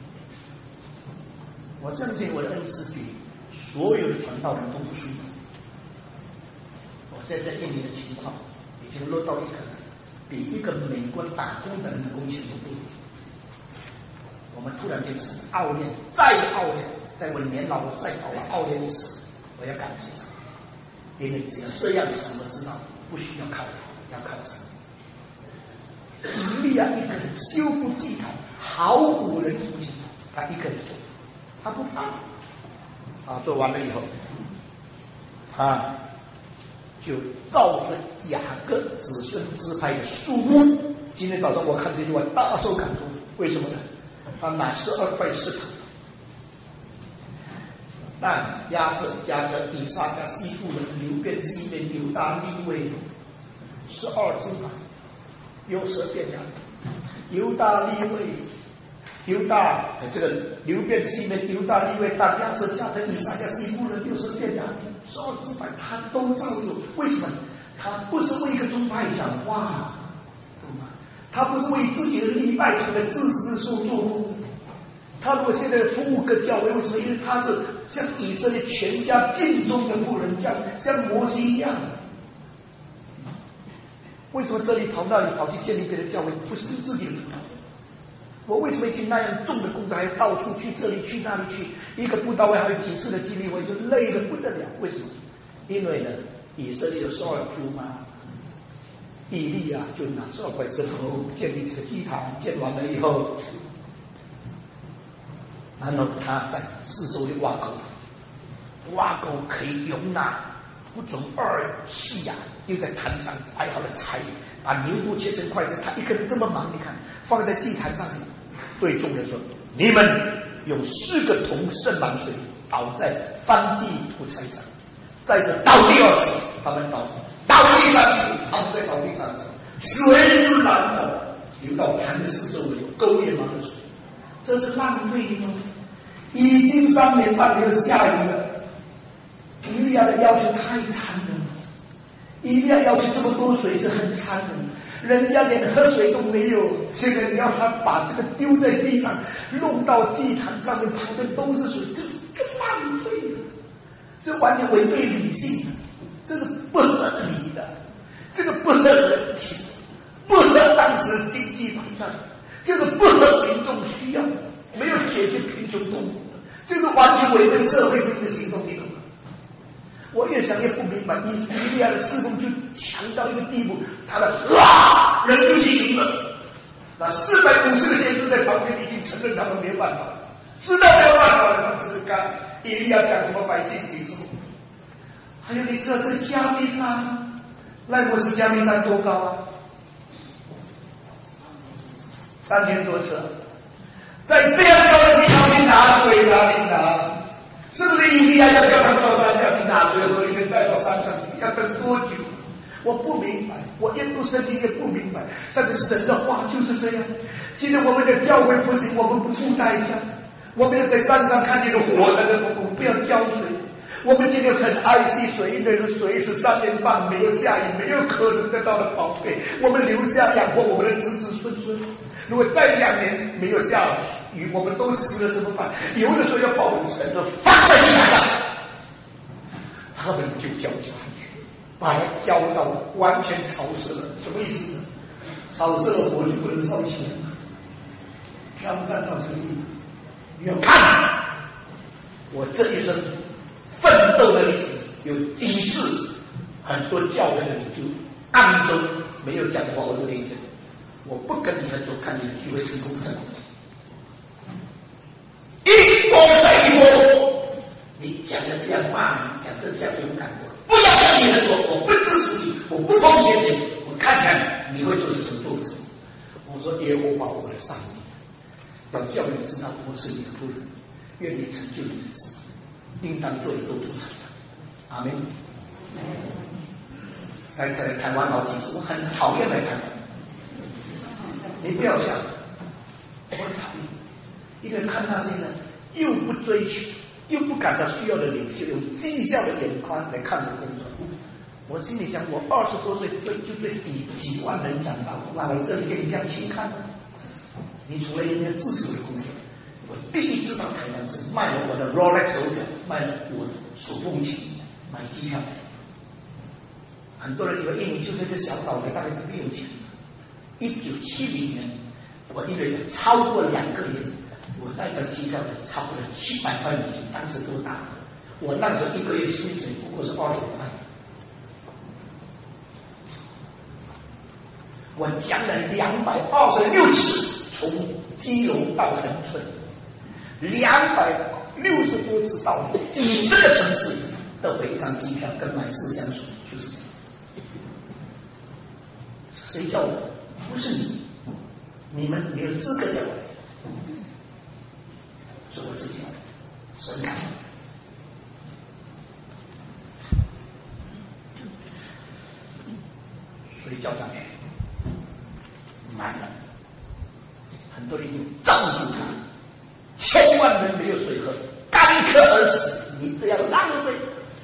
我相信我的恩师比所有的传道人都不舒服。我现在印尼的情况已经落到一个比一个美国打工的人的工钱都不如。我们突然间是熬练，再熬练，在我年老我再熬练一次，我要感谢神，因为只要这样子，我知道不需要靠人，要靠神。以利亚一个人修复祭坛，毫无人出钱，他一个人做，他不怕。做完了以后，就照着雅各子孙支派的数目。今天早上我看这句话大受感动，为什么呢？他拿12块石头， 但亚瑟、加得、以撒加、西布伦、流便、西边、犹大、利未12支派，有蛇变羊，犹大、利未、犹大这个流便、西边、犹大、利未、但亚瑟、加得、以撒加、西布伦、有蛇变羊，12支派他都照做。为什么？他不是为一个宗派讲话，懂吗？他不是为自己的利益爱主的自私所做工。他如果现在服务个教会，为什么？因为他是像以色列全家尽忠的妇人，像摩西一样。为什么这里跑那里跑去建立别的教会，不是自己的主导？我为什么已经那样重的工作，还要到处去这里去那里去？一个不到位，还有几次的经历，我就累得不得了。为什么？因为呢，以色列有12族嘛，以利啊，就拿12块石头建立这个祭坛，建完了以后。然后他在四周的挖沟，挖沟可以容纳不准2细呀，又在坛上摆好了柴，把牛肚切成块子。他一个人这么忙，你看放在祭坛上面，对众人说：“你们用4个桶盛满水，倒在燔祭土柴上，在这倒第2次，他们倒第3次，他们再倒第3次，水就拦着流到坛的四周围，沟也满了水。”这是浪费吗？已经3年半没有下雨了。以利亚的要求太残忍了，以利亚要求这么多水是很残忍，人家连喝水都没有。现在你要他把这个丢在地上，弄到祭坛上面，旁边都是水，这浪费了，这完全违背理性的，这是不合理的，这个不合人情，不合当时经济判断。这个不合民众需要，没有解决贫穷痛苦的，这个完全违背社会主义的行动，你懂吗？我越想越不明白，以利亚的侍奉就强到一个地步，他的人就去行了。那450个先知在旁边已经承认他们没有办法，知道没有办法了，他只是干。以利亚讲什么百姓行什么。还有你知道这个加密山吗？赖博士加密山多高啊？3000多尺，在这样高的地方去拿水哪里拿？是不是以利亚要叫他们到山下去拿水，和你们带到山上去？要等多久？我不明白，我越读圣经越不明白。但是神的话就是这样。今天我们的教会不行，我们不付代价，我们要在山上看见个活的，我们不要浇水。我们今天很爱惜水，因为水是3年半没有下雨，没有可能得到的宝贝，我们留下养活我们的子子孙孙。如果再2年没有下雨，我们都死了怎么办？有的时候要保护神，说放在地上了，他们就浇下去，把它浇到完全潮湿了。什么意思呢？潮湿了火就不能烧起来了。挑战到这个地步，你要看我这一生奋斗的历史，有几次很多教会的领袖暗中没有讲话，我就跟你讲，我不跟你合作，看你的聚会成功不成功。一波再一波，你讲的这样骂你，讲的这样勇敢，我不要跟你合作，我不支持你，我不奉献你，我看看你会做什么作者。我说耶和华我的上帝，要叫你知道我是你的夫人，愿你成就你的旨意，应当做的都做成了。阿门。在台湾好几次，我很讨厌来台湾。你不要想，我很讨厌，因为看那些人又不追求，又不感到需要的领袖，用讥笑的眼光来看我工作。我心里想，我20多岁就对几万人讲道，那来这里给你讲轻看吗？你除了应该支持我的工作，我必须知道台湾是卖了我的 Rolex 手表，卖了我的手风琴，买机票。很多人以为印尼就这个小岛的，大概没有钱。1970年，我因为超过2个月，我那张机票超过了700块美金，当时多大？我那时候1个月薪水不过是25块。我讲了226次从基隆到恒春，260多次到几十个城市，都为一张机票跟买4箱水，就是谁叫我？不是你，你们没有资格叫我，是我自己神感。 去教堂满了，很多人已经罩住他，千万人没有水喝，干渴而死，你这样浪费。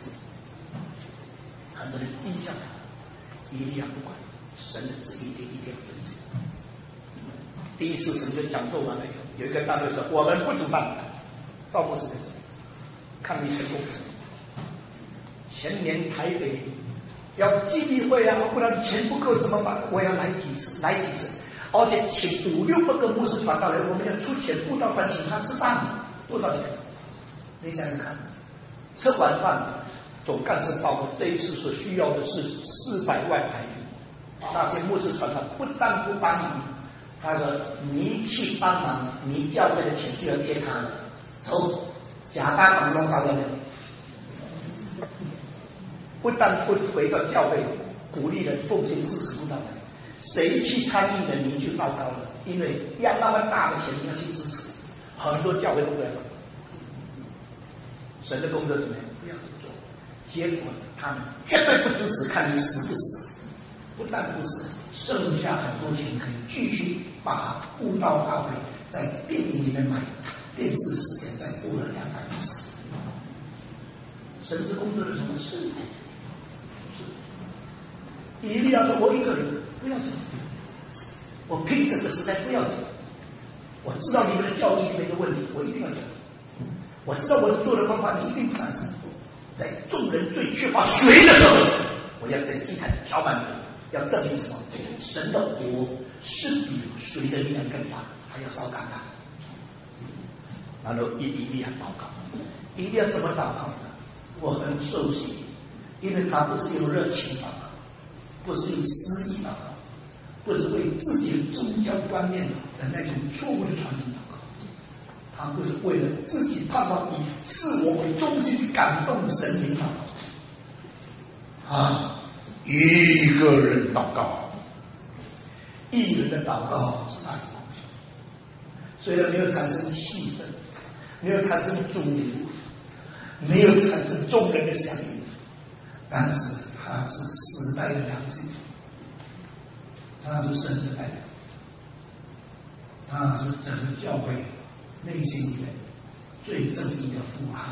很多人讥笑他，以利亚不管，神的旨意一定要遵守。第一次神就讲座完了以后，有一个大队说：“我们不主办。”赵牧师在这里，看你成功不成功。前年台北要基地会啊，不然钱不够怎么办？我要来几次，而且请5、6个牧师传道来，我们要出钱布道团，请他吃饭，多少钱？你想想看，吃完饭，总干事报告这一次所需要的是400万台币。那些牧师传道不但不帮你，他说你去帮忙，你教会的钱就要贴他了，从假大房弄到了。不但不回到教会鼓励人奉献支持布道团，谁去参与的你就糟糕了，因为要那么大的钱你要去支持，很多教会都不要做。神的工作怎么样？不要做，结果他们绝对不支持，看你死不死。不但不死，剩下很多钱可以继续把布道大会在电影里面买电视时间再播了200多次。神之工作是什么事？以利亚说：“我一个人不要走，我拼整个时代不要走。我知道你们的教义里面的问题，我一定要讲。我知道我做的方法你一定不赞成。在众人最缺乏水的时候，我要在祭坛浇满水，要证明什么？神的火是比水的力量更大，还要烧干它。”然后以利亚祷告，以利亚怎么祷告呢？我很受洗，因为他不是用热情祷告，不是用私意祷告，不是为自己的宗教观念的那种错误的传统祷告，他不是为了自己盼望以自我为中心去感动神明祷告啊！一个人祷告，一人的祷告是大有功效，虽然没有产生气氛，没有产生主流，没有产生众人的响应，但是他是时代的良心，他是神的代表，他是整个教会内心里面最正义的呼喊。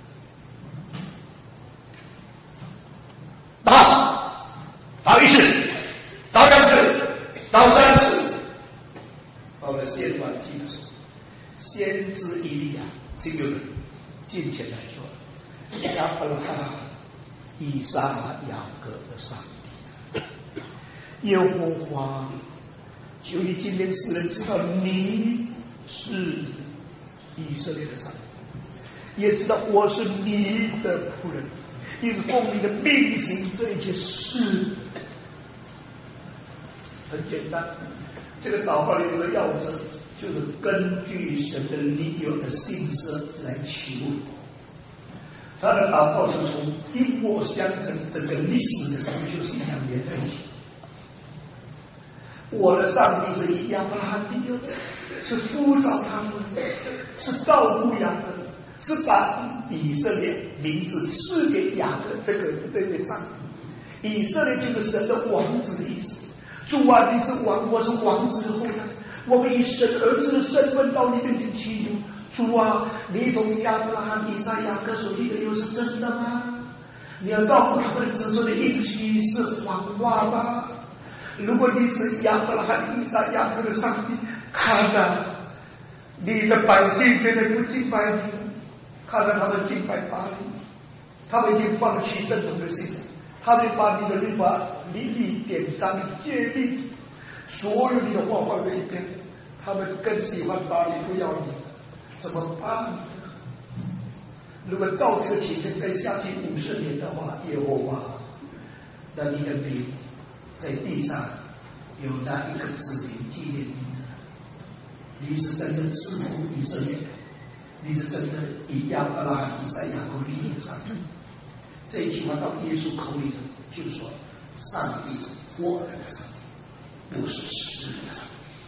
祷1次，祷2次，祷3次，到了献完祭的时候，先知以利亚是有人进前来说：“亚伯拉罕、以撒、雅各的上帝，耶和华，求你今天使人知道你是以色列的上帝，也知道我是你的仆人，也是奉你的命行这一切事。”很简单，这个祷告里有个要旨，就是根据神的理由的信色来起问。他的祷告是从因果相承整个历史的上修信仰连在一起。我的上帝是以亚伯拉罕第六，是呼召他们，是照顾雅各，是把以色列名字赐给雅各这位上帝。以色列就是神的王子的意思。主啊，你是王，我是王子的后代，我们以神儿子的身份到你面前祈求。主啊，你从亚伯拉罕、以撒、雅各所立的又是真的吗？你要照顾他们的子孙的应许是谎话吗？如果你是亚伯拉罕、以撒、雅各的上帝，看啊，你的百姓现在不敬拜你，看到他们敬拜巴力，他们已经放弃正统的信仰，他们把你的律法历历典章诫命，所有你的话放在一边，他们更喜欢巴力，不要你，怎么办呢？如果照这个情形再下去50年的话，耶和华，那你的名在地上有哪一个子民纪念你呢？你是真的赐福以色列，你是真的以亚伯拉罕、以撒、雅各立的上帝。这一句话到耶稣口里头，就说上帝是活人的上帝，不是死人的上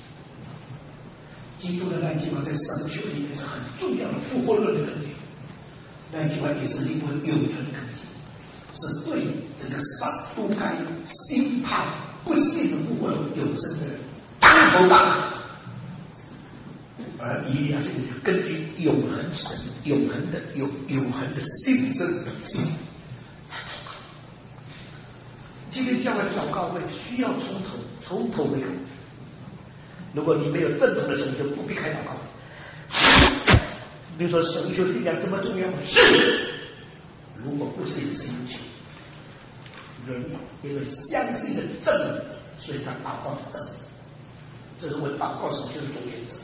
帝。基督的那句话在神学里面是很重要的复活论的根据，那句话也是灵魂永存的根基，是对这个上都该impact不是生的人当头大喊。而以利亚这个就根据永恒神、永恒的信真本性。今天教会祷告会需要从头没有。如果你没有正统的神，就不必开祷告会。比如说神学信仰这么重要，是。如果不是有神有求，人因为相信的正理，所以他祷告的正理，这是我祷告神学的总原则。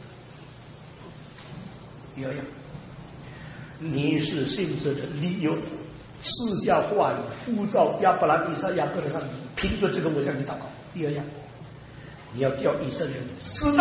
第二样，你是信神的，你有赐下话语，呼召亚伯拉罕、以撒、雅各的上帝，凭着这个我向你祷告。第二样，你要叫以色列人知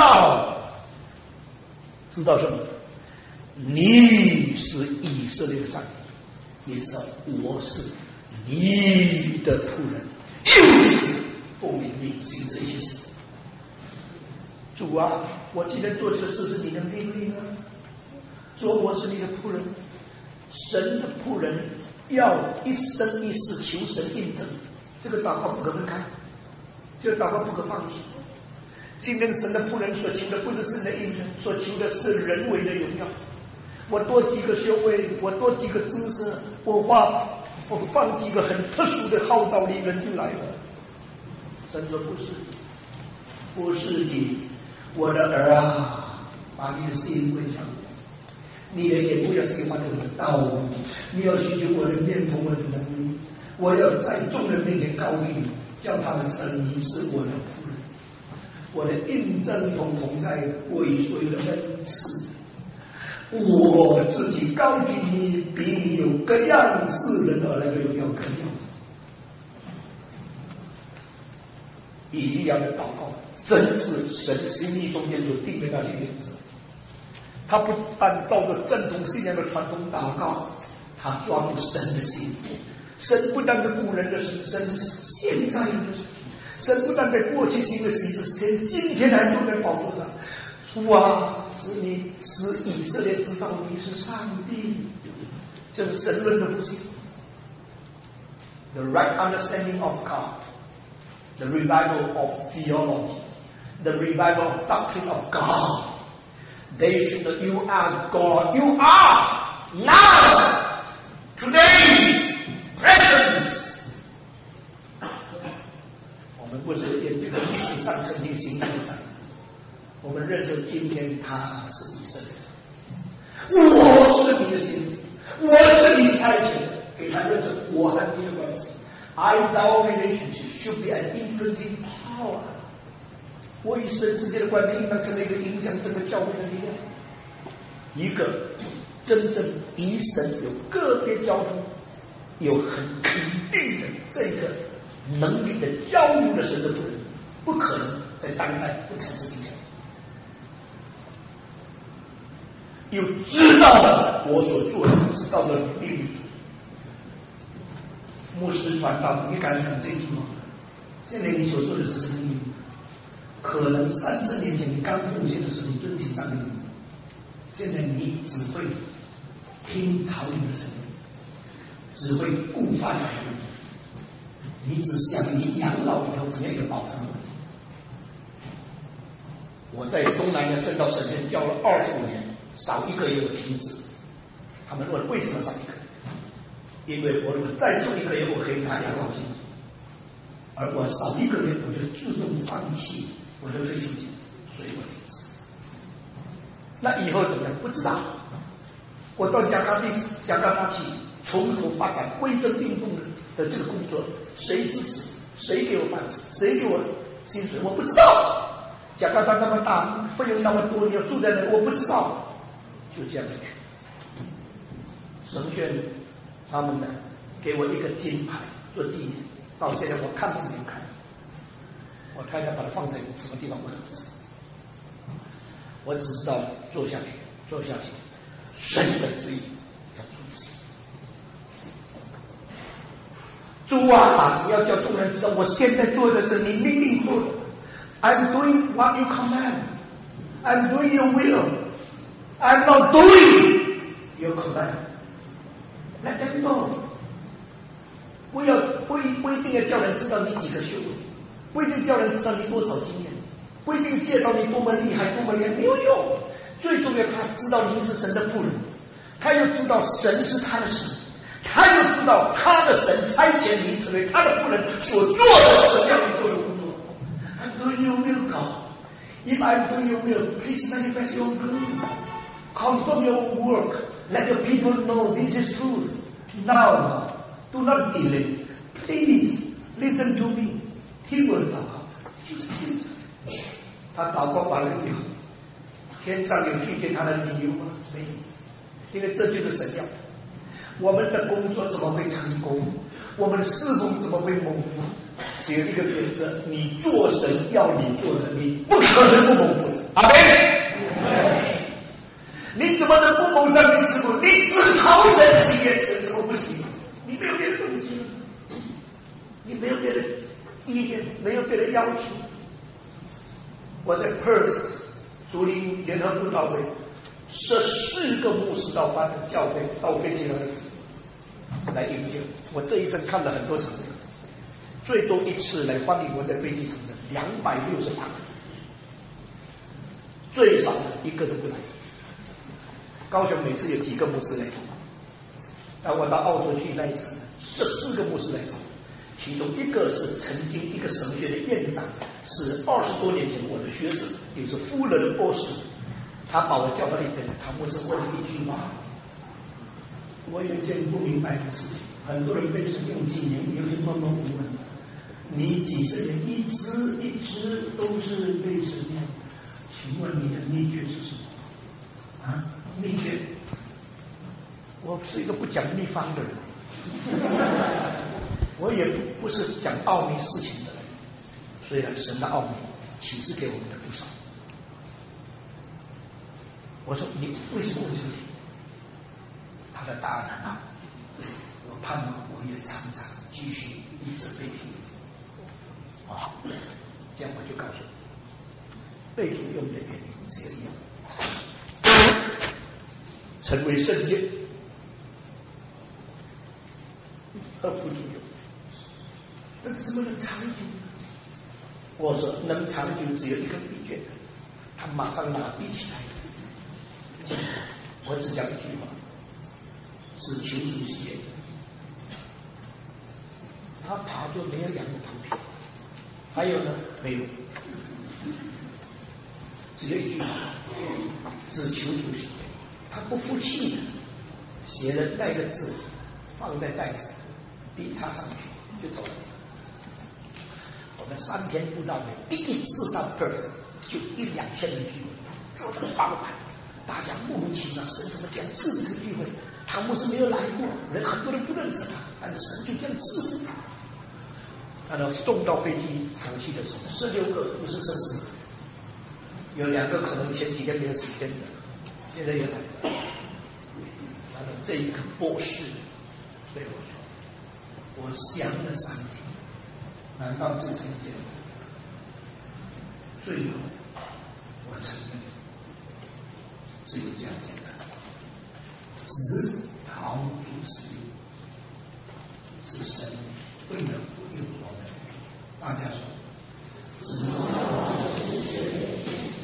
道什么？你是以色列的上帝，也知道我是你的仆人，又奉命令行这些事。主啊，我今天做这个事是你的命令啊！主，我是你的仆人，神的仆人要一生一世求神印证，这个祷告不可分开，这个祷告不可放弃。今天神的仆人所求的不是神的印证，所求的是人为的荣耀。我多几个学位，我多几个知识，我放几个很特殊的号召力，人就来了。神说不是你，我的儿啊，把你的心归向我，你的眼不要喜欢我的道路，你要寻求我的面同我的能力，我要在众人面前高举，叫他们称你是我的仆人，我的印证同在为所有的恩赐。我自己高举你，比你有各样世人而来的荣耀更要。以利亚的祷告真是神心意中间所定的那些原则。他不但照着正统信仰的传统祷告，他抓住神的心。神不但是古人的神，神是现在的神。神不但在过去行的事，是今天还坐在宝座上。主啊，使以色列知道你是上帝，这是神论的复兴。The right understanding of God, the revival of theology, the revival of doctrine of God. You are God. You are now, today, present. 我们不是沿这个历史上曾经行动的。我们认识今天他是以色列人，我是你的先知，我是你差遣的，给他认识我和你的关系。Our relationship should be an influencing power。我与神之间的关系应当成为一个影响整个教会的力量，一个真正与神有个别交通、有很肯定的这个能力的交流的神的仆人，不可能在当代不产生影响。又知道我所做的是照着命令。牧师传道，你敢讲这句话？现在你所做的是什么命令？可能30年前你刚奉献的时候，你遵行上命令，现在你只会听朝廷的声音，只会顾饭的问题，你只想你养老以后怎么样一个保障问题。我在东南的圣道神学教了25年。少一个月我停止，他们问为什么少一个？因为我如果再做1个月，我可以拿养老金，而我少1个月，我就自动放弃我的退休金，所以我停止。那以后怎么样？不知道。我到加拿大去，从头发展规则运动的这个工作，谁支持？谁给我饭吃？谁给我薪水？我不知道。加拿大那么大，费用那么多，你要住在那，我不知道。就这样去，神宣他们呢给我一个金牌做纪念，到现在我看都没有看，我太太把它放在什么地方我也不知道，我只知道做下去，神的旨意要遵行。主啊，你要叫众人知道，我现在做的是你命令做的。I'm doing what you command. I'm doing your will.I'm not doing your command. Let them know. 不一定要叫人知道你几个学位，不一定叫人知道你多少经验， 不一定介绍你多么厉害多么厉害，没有用。最重要，他知道您是神的仆人，他又知道神是他的神，他又知道他的神差遣你成为他的仆人所做的什么样的作为工作。I'm doing your will, God. If I'm doing your will, please manifest your will. Confirm your work. Let the people know this is truth. Now, do not delay. Please listen to me. 听我的祷告，就是现在。他祷告完了以后，天上有拒绝他的理由吗？没有，因为这就是神要的。我们的工作怎么会成功？我们的侍奉怎么会蒙福？只有一个原则：你做神要你做的，你不可能不蒙福的。阿门。你怎么能不蒙上帝之福？你只讨神喜悦，神怎么不喜悦？你没有别的动机，你没有别的意愿，没有别的要求。我在 Perth 竹林联合布道会14个牧师到教会到飞机来迎接我。这一生看了很多场面，最多一次来欢迎我在飞机场的268个，最少的一个都不来。高雄每次有几个牧师来找我，我到澳洲去那一次14个牧师来找我，其中一个是曾经一个神学的院长，是20多年前我的学生，也是夫人博士。他把我叫到一边，他牧师问了一句话：我有一件不明白的事情，很多人被神用几年，有些默默无闻，你几十年一直都是被神用，请问你的秘诀是什么？啊？秘诀？我是一个不讲秘方的人，我也不是讲奥秘事情的人。虽然神的奥秘启示给我们的不少。我说你为什么问这个题？他的答案很好，我盼望我也常常继续一直背书。好，这样我就告诉你，背书用的原因只有一样。成为圣洁，合乎主用。但是怎么能长久呢？我说能长久只有一个秘诀，他马上拿笔起来。我只讲一句话，是求主喜悦。他爬就没有仰头皮，还有呢没有，只有一句话，只求主喜悦。他不服气的，写了那个字，放在袋子，笔插上去就走了。我们3天布道会，第一次到这儿就1-2千人聚会，坐得饱满，大家莫名其妙，神怎么讲治这个聚会？唐牧师没有来过，很多人不认识他，但是神就这样治护他。然后送到飞机场去的时候，16个不是剩10个，有2个可能前几天没有时间的。现在也来了，然后这一个博士对我说：“我想了3天，难道这成就？最后我承认，只有这样简单，只讨主使用，是神为了福佑我们。”大家说，只讨主使用。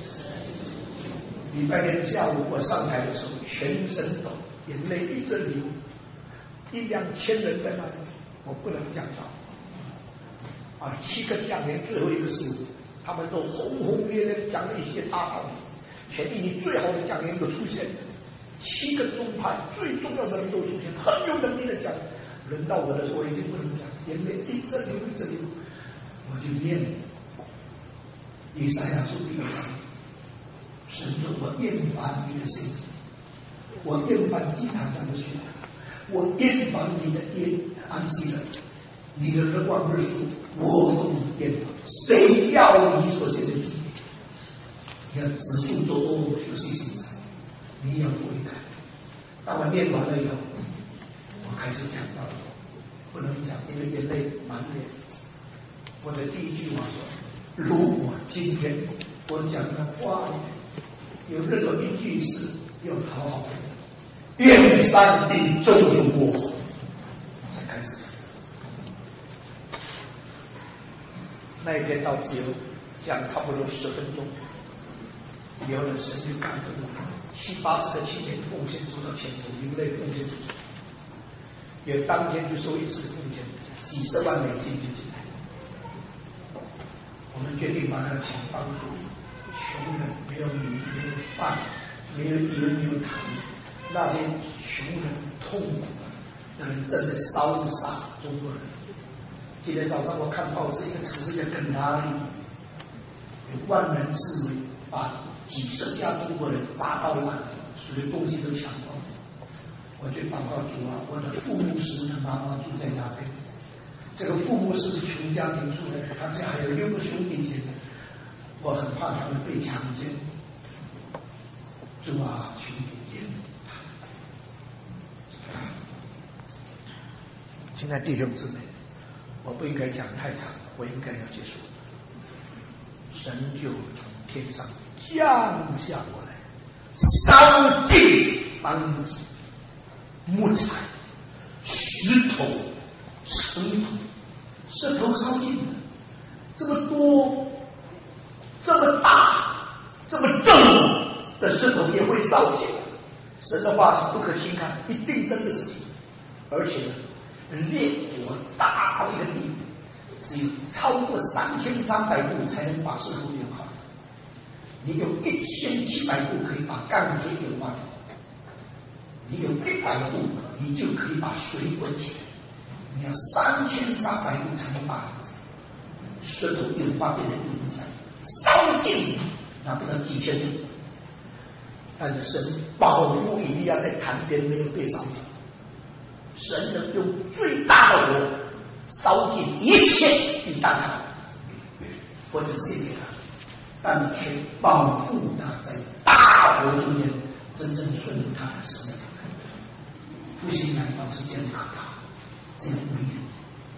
礼拜天下午我上台的时候，全身抖，眼泪一直流，1-2千人在那里，我不能讲话。7个讲员，最后一个是我，他们都轰轰烈烈讲了一些大道理，全一年最好的讲员都出现，7个宗派最重要的人都出现，很有能力的讲。轮到我的时候，我已经不能讲，眼泪一直流，我就念以赛亚书第1章。神说：“我厌烦你的性子，我厌烦祭坛上的血，我厌烦你的安息日，你的日光日数，我都厌烦。谁要你所献的祭？你要止住作恶，休息心肠，你要悔改。”当我念完了以后，我开始讲到了，不能讲，因为眼泪满脸。我的第一句话说：“如果今天我讲的话语有任何一句是要讨好的，愿上帝咒诅我。”才开始。那一天到只有讲差不多10分钟，有了神就感动我，70-80个青年奉献走到前头，流泪奉献出去。也当天就收一次的奉献，几十万美金就进来。我们决定把那个钱帮助穷人，没有米，没有饭，没有盐，没有糖，那些穷人痛苦的人正在烧杀中国人。今天早上我看报纸，一个城市叫肯塔基，有万人自危，把几10家中国人砸到烂，所有东西都抢光。我就祷告主啊，我的父母是妈妈住在那边，这个父母是穷家庭出来的，他家还有6个兄弟姐妹，我很怕他们被强奸。主啊，求你怜悯他。现在弟兄姊妹，我不应该讲太长，我应该要结束。神就从天上降下过来，烧尽房子、木材、石头、尘土，石头烧尽了，这么多、这么大、这么重的石头也会烧尽。神的话是不可轻看，一定真的是，而且烈火大到一个地步，只有超过3300步才能把石头炼化。你有1700步可以把钢筋炼化，你有100步，你就可以把水滚起来。你要3300步才能把石头炼化变成木材，烧尽那不能几千步。但是神保护以利亚在潭边没有被烧掉，神能用最大的火烧尽一切抵挡他，或者献给他，但却保护他在大火中间真正顺应他的生命。复兴难道是这样可怕，这样无言？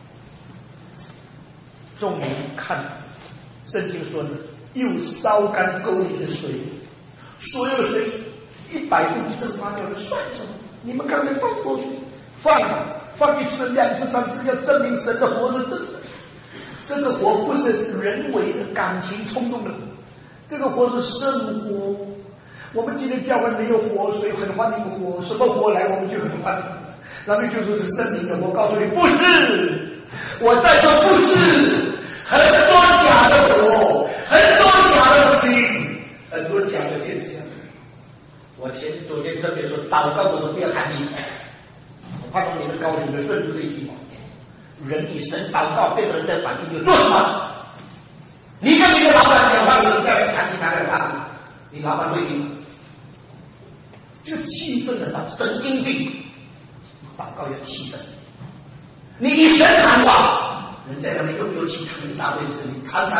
众人看圣经说的，又烧干沟里的水，所有的水100步就蒸发掉了，算什么？你们刚才放过去，放一次、2次、3次，要证明神的活是真的。这个活不是人为的感情冲动的活，这个活是生活。我们今天教会没有火，所以很欢迎火，什么火来我们就很欢迎。那么就说是圣灵的，我告诉你不是，我在说不是，很多假的火，很多假的福音，很多假的现象。我昨天特别说，祷告我都不要谈情，我盼望你们高兴的顺住这一句话。人以神祷告，对人的反应就做什么？你跟你的老板讲话，你不要谈情谈来谈去，你老板会听吗？这个气氛的到神经病，祷告要气氛。你以神谈话，人在那里用油漆涂一大堆的声音，谈。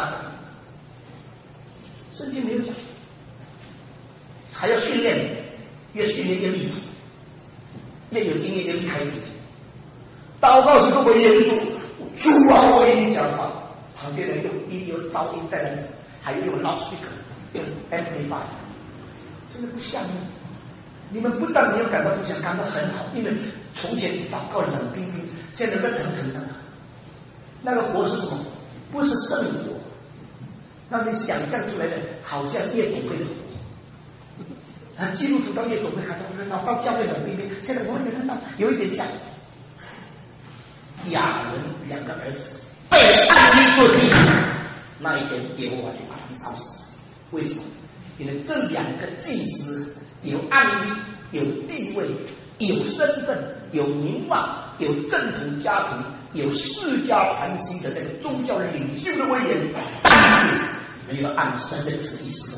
圣经没有讲，还要训练，越训练越立体，越有经验越厉害一点。祷告是多么严肃，主啊，我跟你讲话，旁边人有噪音在那里，还有loudspeaker，用 amplifier， 真的不像吗？你们不但没有感到不想，感到很好，因为从前祷告冷冰冰，现在热腾腾的。那个火是什么？不是圣火，那你想象出来的好像夜总会的火。基督徒到夜总会看到教会冷冰冰，现在我们看到有一点像亚伦2个儿子被按立做祭司，那一天耶和华就把他们烧死。为什么？因为这2个祭司有案例、有地位、有身份、有名望、有政府家庭、有世家传奇的那个宗教领袖的威严，但是没有按神的旨意使用。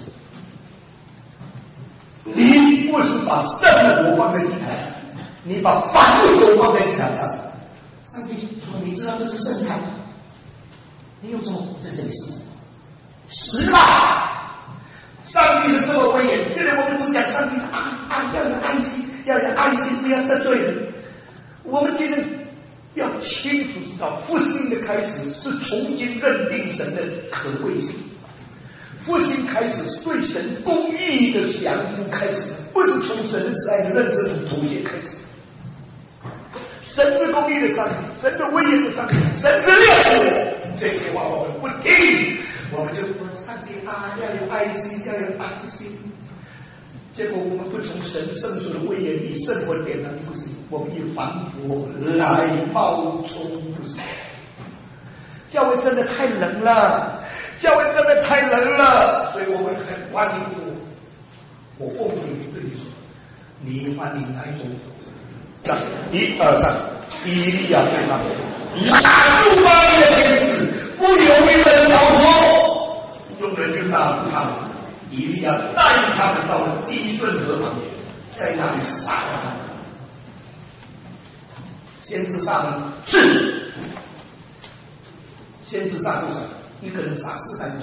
你不是把圣火放在祭坛上，你把反火放在祭坛上。上帝说：“你知道这是圣坛吗？你用什么火在这里使用？石吧！上帝是这么威严。现在我们只讲上帝的爱，要有爱心，要有爱心，不要得罪人。我们今天要清楚知道，复兴的开始是重新认定神的可贵性。复兴开始是对神公义的降服开始，不是从神的慈爱的认知和妥协开始。神是公义的上帝，神的威严的上帝，神是烈火。这些话我们不听， 我们就说上帝啊，要有爱心，要有爱心。结果我们不从神圣所的威严以圣火点燃，不行，我们以防火来冒充，不行。教会真的太冷了，教会真的太冷了，所以我们很欢迎火。我奉主对你说，你欢迎哪一种火？1、2、3，以利亚对他们，拉住巴黎的天使，不犹豫的着火，众人就拉住他们。以利亚带领他们到了基顺河旁，在那里杀了他们。先知杀人是，先知杀多少？一个人杀450人。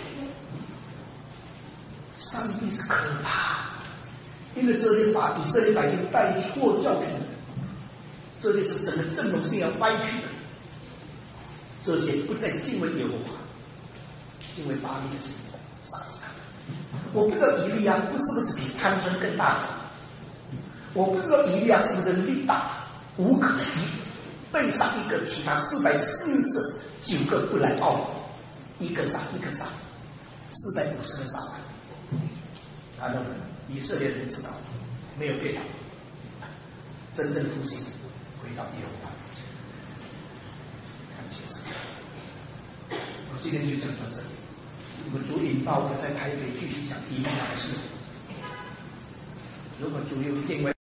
上帝是可怕，因为这些把以色列百姓带错教训的，这些是整个正统信仰歪曲的，这些不再敬畏耶和华，敬畏巴力的神，杀死他们。我不知道以利亚是不是比参孙更大，我不知道以利亚是不是力大无可敌，背上一个，其他449个不来报你，一个杀，450个杀完。他认为以色列人知道没有对他，真正复兴回到耶和华。感谢神。我今天就讲到这里。如果主引导我在台北继续讲以利亚的事，如果主有定位。